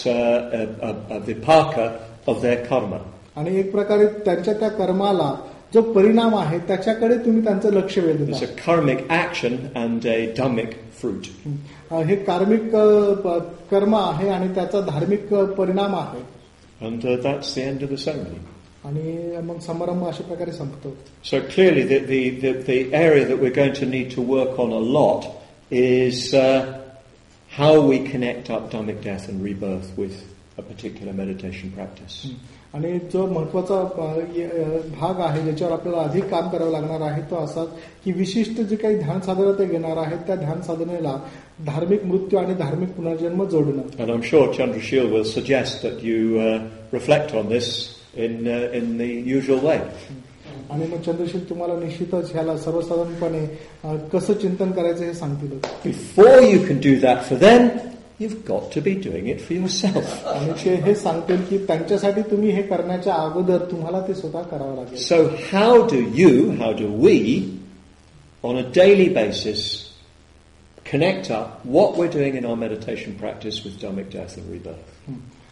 vipaka of their karma. आणि एक प्रकारे त्यांच्या त्या कर्माला जो परिणाम आहे त्याच्याकडे तुम्ही त्यांचं लक्ष वेधता. It's a karmic action and a dhammic fruit. हे कार्मिक कर्म आहे आणि त्याचा धार्मिक परिणाम आहे. And that's the end of the ceremony. आणि मग समारंभ अशा प्रकारे संपतो. So clearly the area that we're going to need to work on a lot is how we connect up dhammic death and rebirth with a particular meditation practice. आणि जो महत्वाचा भाग आहे ज्याच्यावर आपल्याला अधिक काम करावं लागणार आहे तो असा की विशिष्ट जे काही ध्यान साधना ते घेणार आहेत त्या ध्यान साधनेला धार्मिक मृत्यू आणि धार्मिक पुनर्जन्म जोडणं. And I'm sure Chandrashil will suggest that you reflect on this in the usual way. आणि मग चंद्रशील तुम्हाला निश्चितच ह्याला सर्वसाधारणपणे कसं चिंतन करायचं हे सांगतील. Before you can do that for them, you've got to be doing it for yourself. आणि ते हे सांगतील की त्यांच्यासाठी तुम्ही हे करण्याच्या अगोदर तुम्हाला ते स्वतः करावं लागेल. So how do we on a daily basis connect up what we're doing in our meditation practice with dhammic death and rebirth?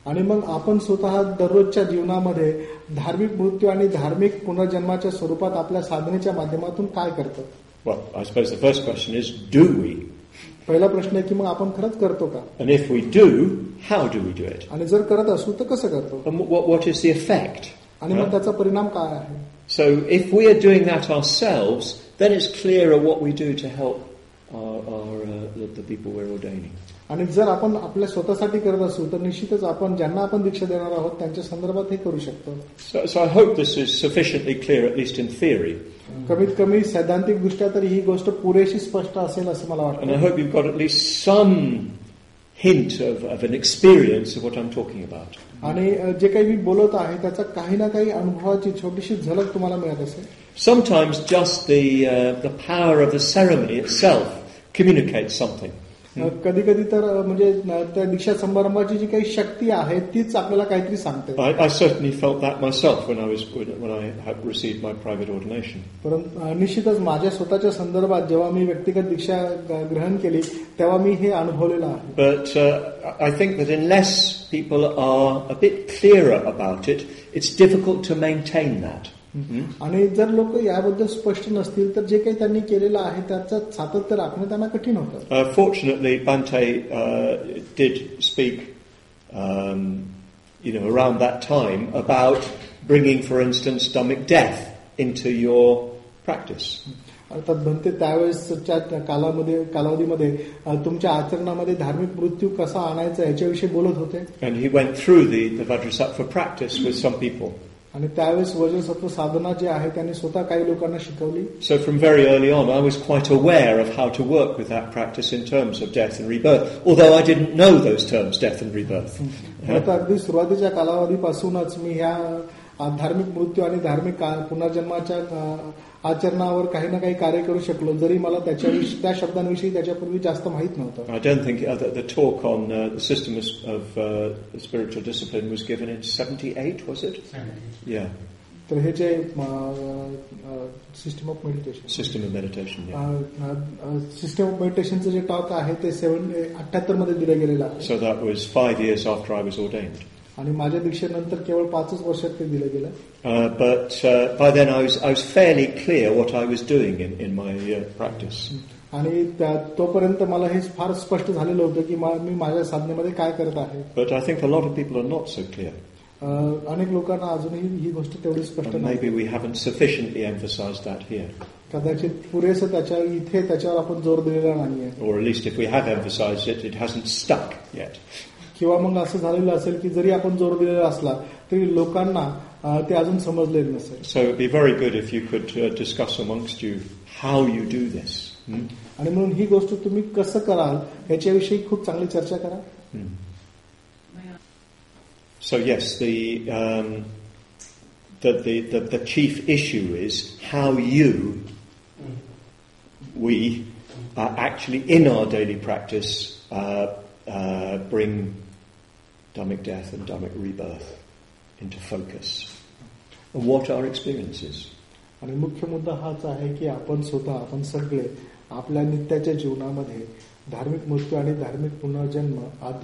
आणि मग आपण स्वतः दररोजच्या जीवनामध्ये धार्मिक मृत्यू आणि धार्मिक पुनर्जन्माच्या स्वरूपात आपल्या साधनेच्या माध्यमातून काय करतो? Well, I suppose the first question is, do we? पहिला प्रश्न आहे की मग आपण खरंच करतो का? And if we do, how do we do it? आणि जर करत असू तर कसं करतो? And what is the effect? आणि मग त्याचा परिणाम काय आहे? So if we are doing that ourselves, then it's clearer what we do to help the people we're ordaining. आणि जर आपण आपल्या स्वतःसाठी करत असू तर निश्चितच आपण ज्यांना आपण दीक्षा देणार आहोत त्यांच्या संदर्भात हे करू शकतो. So I hope this is sufficiently clear, at least in theory. कमीत कमी सैद्धांतिक दृष्ट्या तरी ही गोष्ट पुरेशी स्पष्ट असेल असं मला And I वाटतं. hope you've got at least some hint of an experience of what I'm talking about. आणि जे काही मी बोलत आहे त्याचा काही ना काही अनुभवाची छोटीशी झलक तुम्हाला मिळत असेल. Sometimes just the power of the ceremony itself communicates something. कधी कधी तर म्हणजे त्या दीक्षा समारंभाची जी काही शक्ती आहे तीच आपल्याला काहीतरी सांगते. I certainly felt that myself when I had received my private ordination. परंतु निश्चितच माझ्या स्वतःच्या संदर्भात जेव्हा मी व्यक्तिगत दीक्षा ग्रहण केली तेव्हा मी हे अनुभवलेलं आहे. But I think that unless people are a bit clearer about it, it's difficult to maintain that. आणि जर लोक याबद्दल स्पष्ट नसतील तर जे काही त्यांनी केलेलं आहे त्याचं सातत्य राखणं त्यांना कठीण होतं. Fortunately, Bhante did speak, around that time about bringing, for instance, stomach death into your practice. अर्थात भंते त्यावेळेसच्या कालावधीमध्ये तुमच्या आचरणामध्ये धार्मिक मृत्यू कसा आणायचा याच्याविषयी बोलत होते. And he went through the Vajrasattva practice with some people. आणि त्यावेळेस वज्रसत्व साधना जे आहे त्यांनी स्वतः काही लोकांना शिकवली. So from very early on I was quite aware of how to work with that practice in terms of death and rebirth, although I didn't know those terms, death and rebirth. आता अगदी सुरुवातीच्या कालावधीपासूनच मी ह्या धार्मिक मृत्यू आणि धार्मिक पुनर्जन्माच्या आचरणावर काही ना काही कार्य करू शकलो जरी मला त्या शब्दांविषयी त्याच्यापूर्वी जास्त माहित नव्हतं. I don't think the talk on the system of spiritual discipline was given in 78, was it? 78. Yeah. तर हे जे system of meditation system of मेडिटेशनचं जे टॉक आहे ते 78 मध्ये दिलं गेलेलं आहे. So that was 5 years after I was ordained. आणि माझ्या दीक्षेनंतर केवळ 5 वर्षात ते दिलं गेलं. But by then I was fairly clear what I was doing in my practice. आणि तोपर्यंत मला हे फार स्पष्ट झालेलं होतं की मी माझ्या साधनेमध्ये काय करत आहे. But I think a lot of people are not so clear. अनेक लोकांना अजूनही ही गोष्ट तेवढी स्पष्ट नाही. Maybe we haven't sufficiently emphasized that here. कदाचित पुरेसं त्याच्यावर आपण जोर दिलेला नाहीये. Or at least if we have emphasized it, it hasn't stuck yet. किंवा मग असं झालेलं असेल की जरी आपण जोर दिलेला असला तरी लोकांना ते अजून समजलेलं नसेल. So it would be very good if you could discuss amongst you how you do this. आणि म्हणून ही गोष्ट तुम्ही कसं कराल याच्याविषयी खूप चांगली चर्चा करा. So yes, the chief issue is how we actually in our daily practice bring Dhammic death and Dhammic rebirth into focus. And what our experience is. आणि मुख्य मुद्दा हाच आहे की आपण सगळे आपल्या नित्याच्या जीवनामध्ये धार्मिक मृत्यू आणि धार्मिक पुनर्जन्म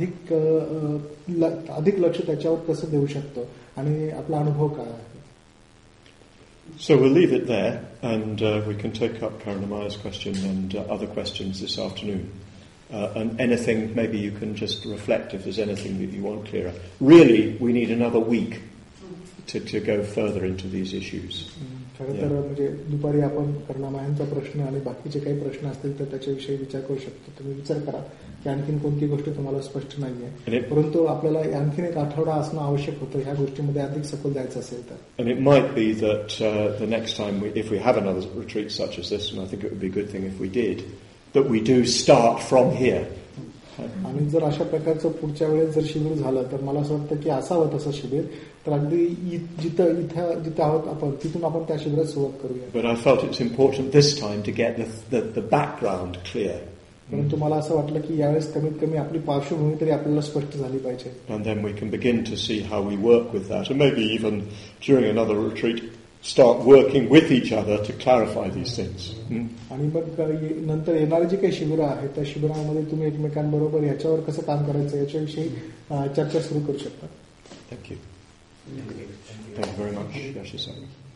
अधिक लक्ष त्याच्यावर कसं देऊ शकतो आणि आपला अनुभव काय आहे. So we'll leave it there and we can take up Karunamaya's question and other questions this afternoon. And anything, maybe you can just reflect if there's anything that you want clearer. Really, we need another week to go further into these issues. खरं तर म्हणजे दुपारी आपण करुणामायांचा प्रश्न आणि बाकीचे काही प्रश्न असतील तर त्याच्याविषयी विचार करू शकतो. तुम्ही विचार करा की आणखीन कोणती गोष्ट तुम्हाला स्पष्ट नाहीये परंतु आपल्याला आणखीन एक आठवडा असणं आवश्यक होतं ह्या गोष्टीमध्ये अधिक सखोल जायचं असेल तर. And it might be that the next time if we have another retreat such as this, and I think it would be a good thing if we did, that we do start from here. आणि जर अशा प्रकारचं पुढच्या वेळेस जर शिबिर झालं तर मला असं वाटतं की असावं तसं शिबिर तर अगदी जिथं आहोत आपण तिथून आपण त्या शिबिरात सुरुवात करूया. But I felt it's important this time to get the background clear. परंतु मला असं वाटलं की यावेळेस कमीत कमी आपली पार्श्वभूमी तरी आपल्याला स्पष्ट झाली पाहिजे. And then we can begin to see how we work with that, and maybe even during another retreat start working with each other to clarify these things. आणि मग नंतर येणारे जे काही शिबिरं आहेत त्या शिबिरामध्ये तुम्ही एकमेकांबरोबर ह्याच्यावर कसं काम करायचं याच्याविषयी चर्चा सुरू करू शकता. Thank you. Thank you very much, Yashisari.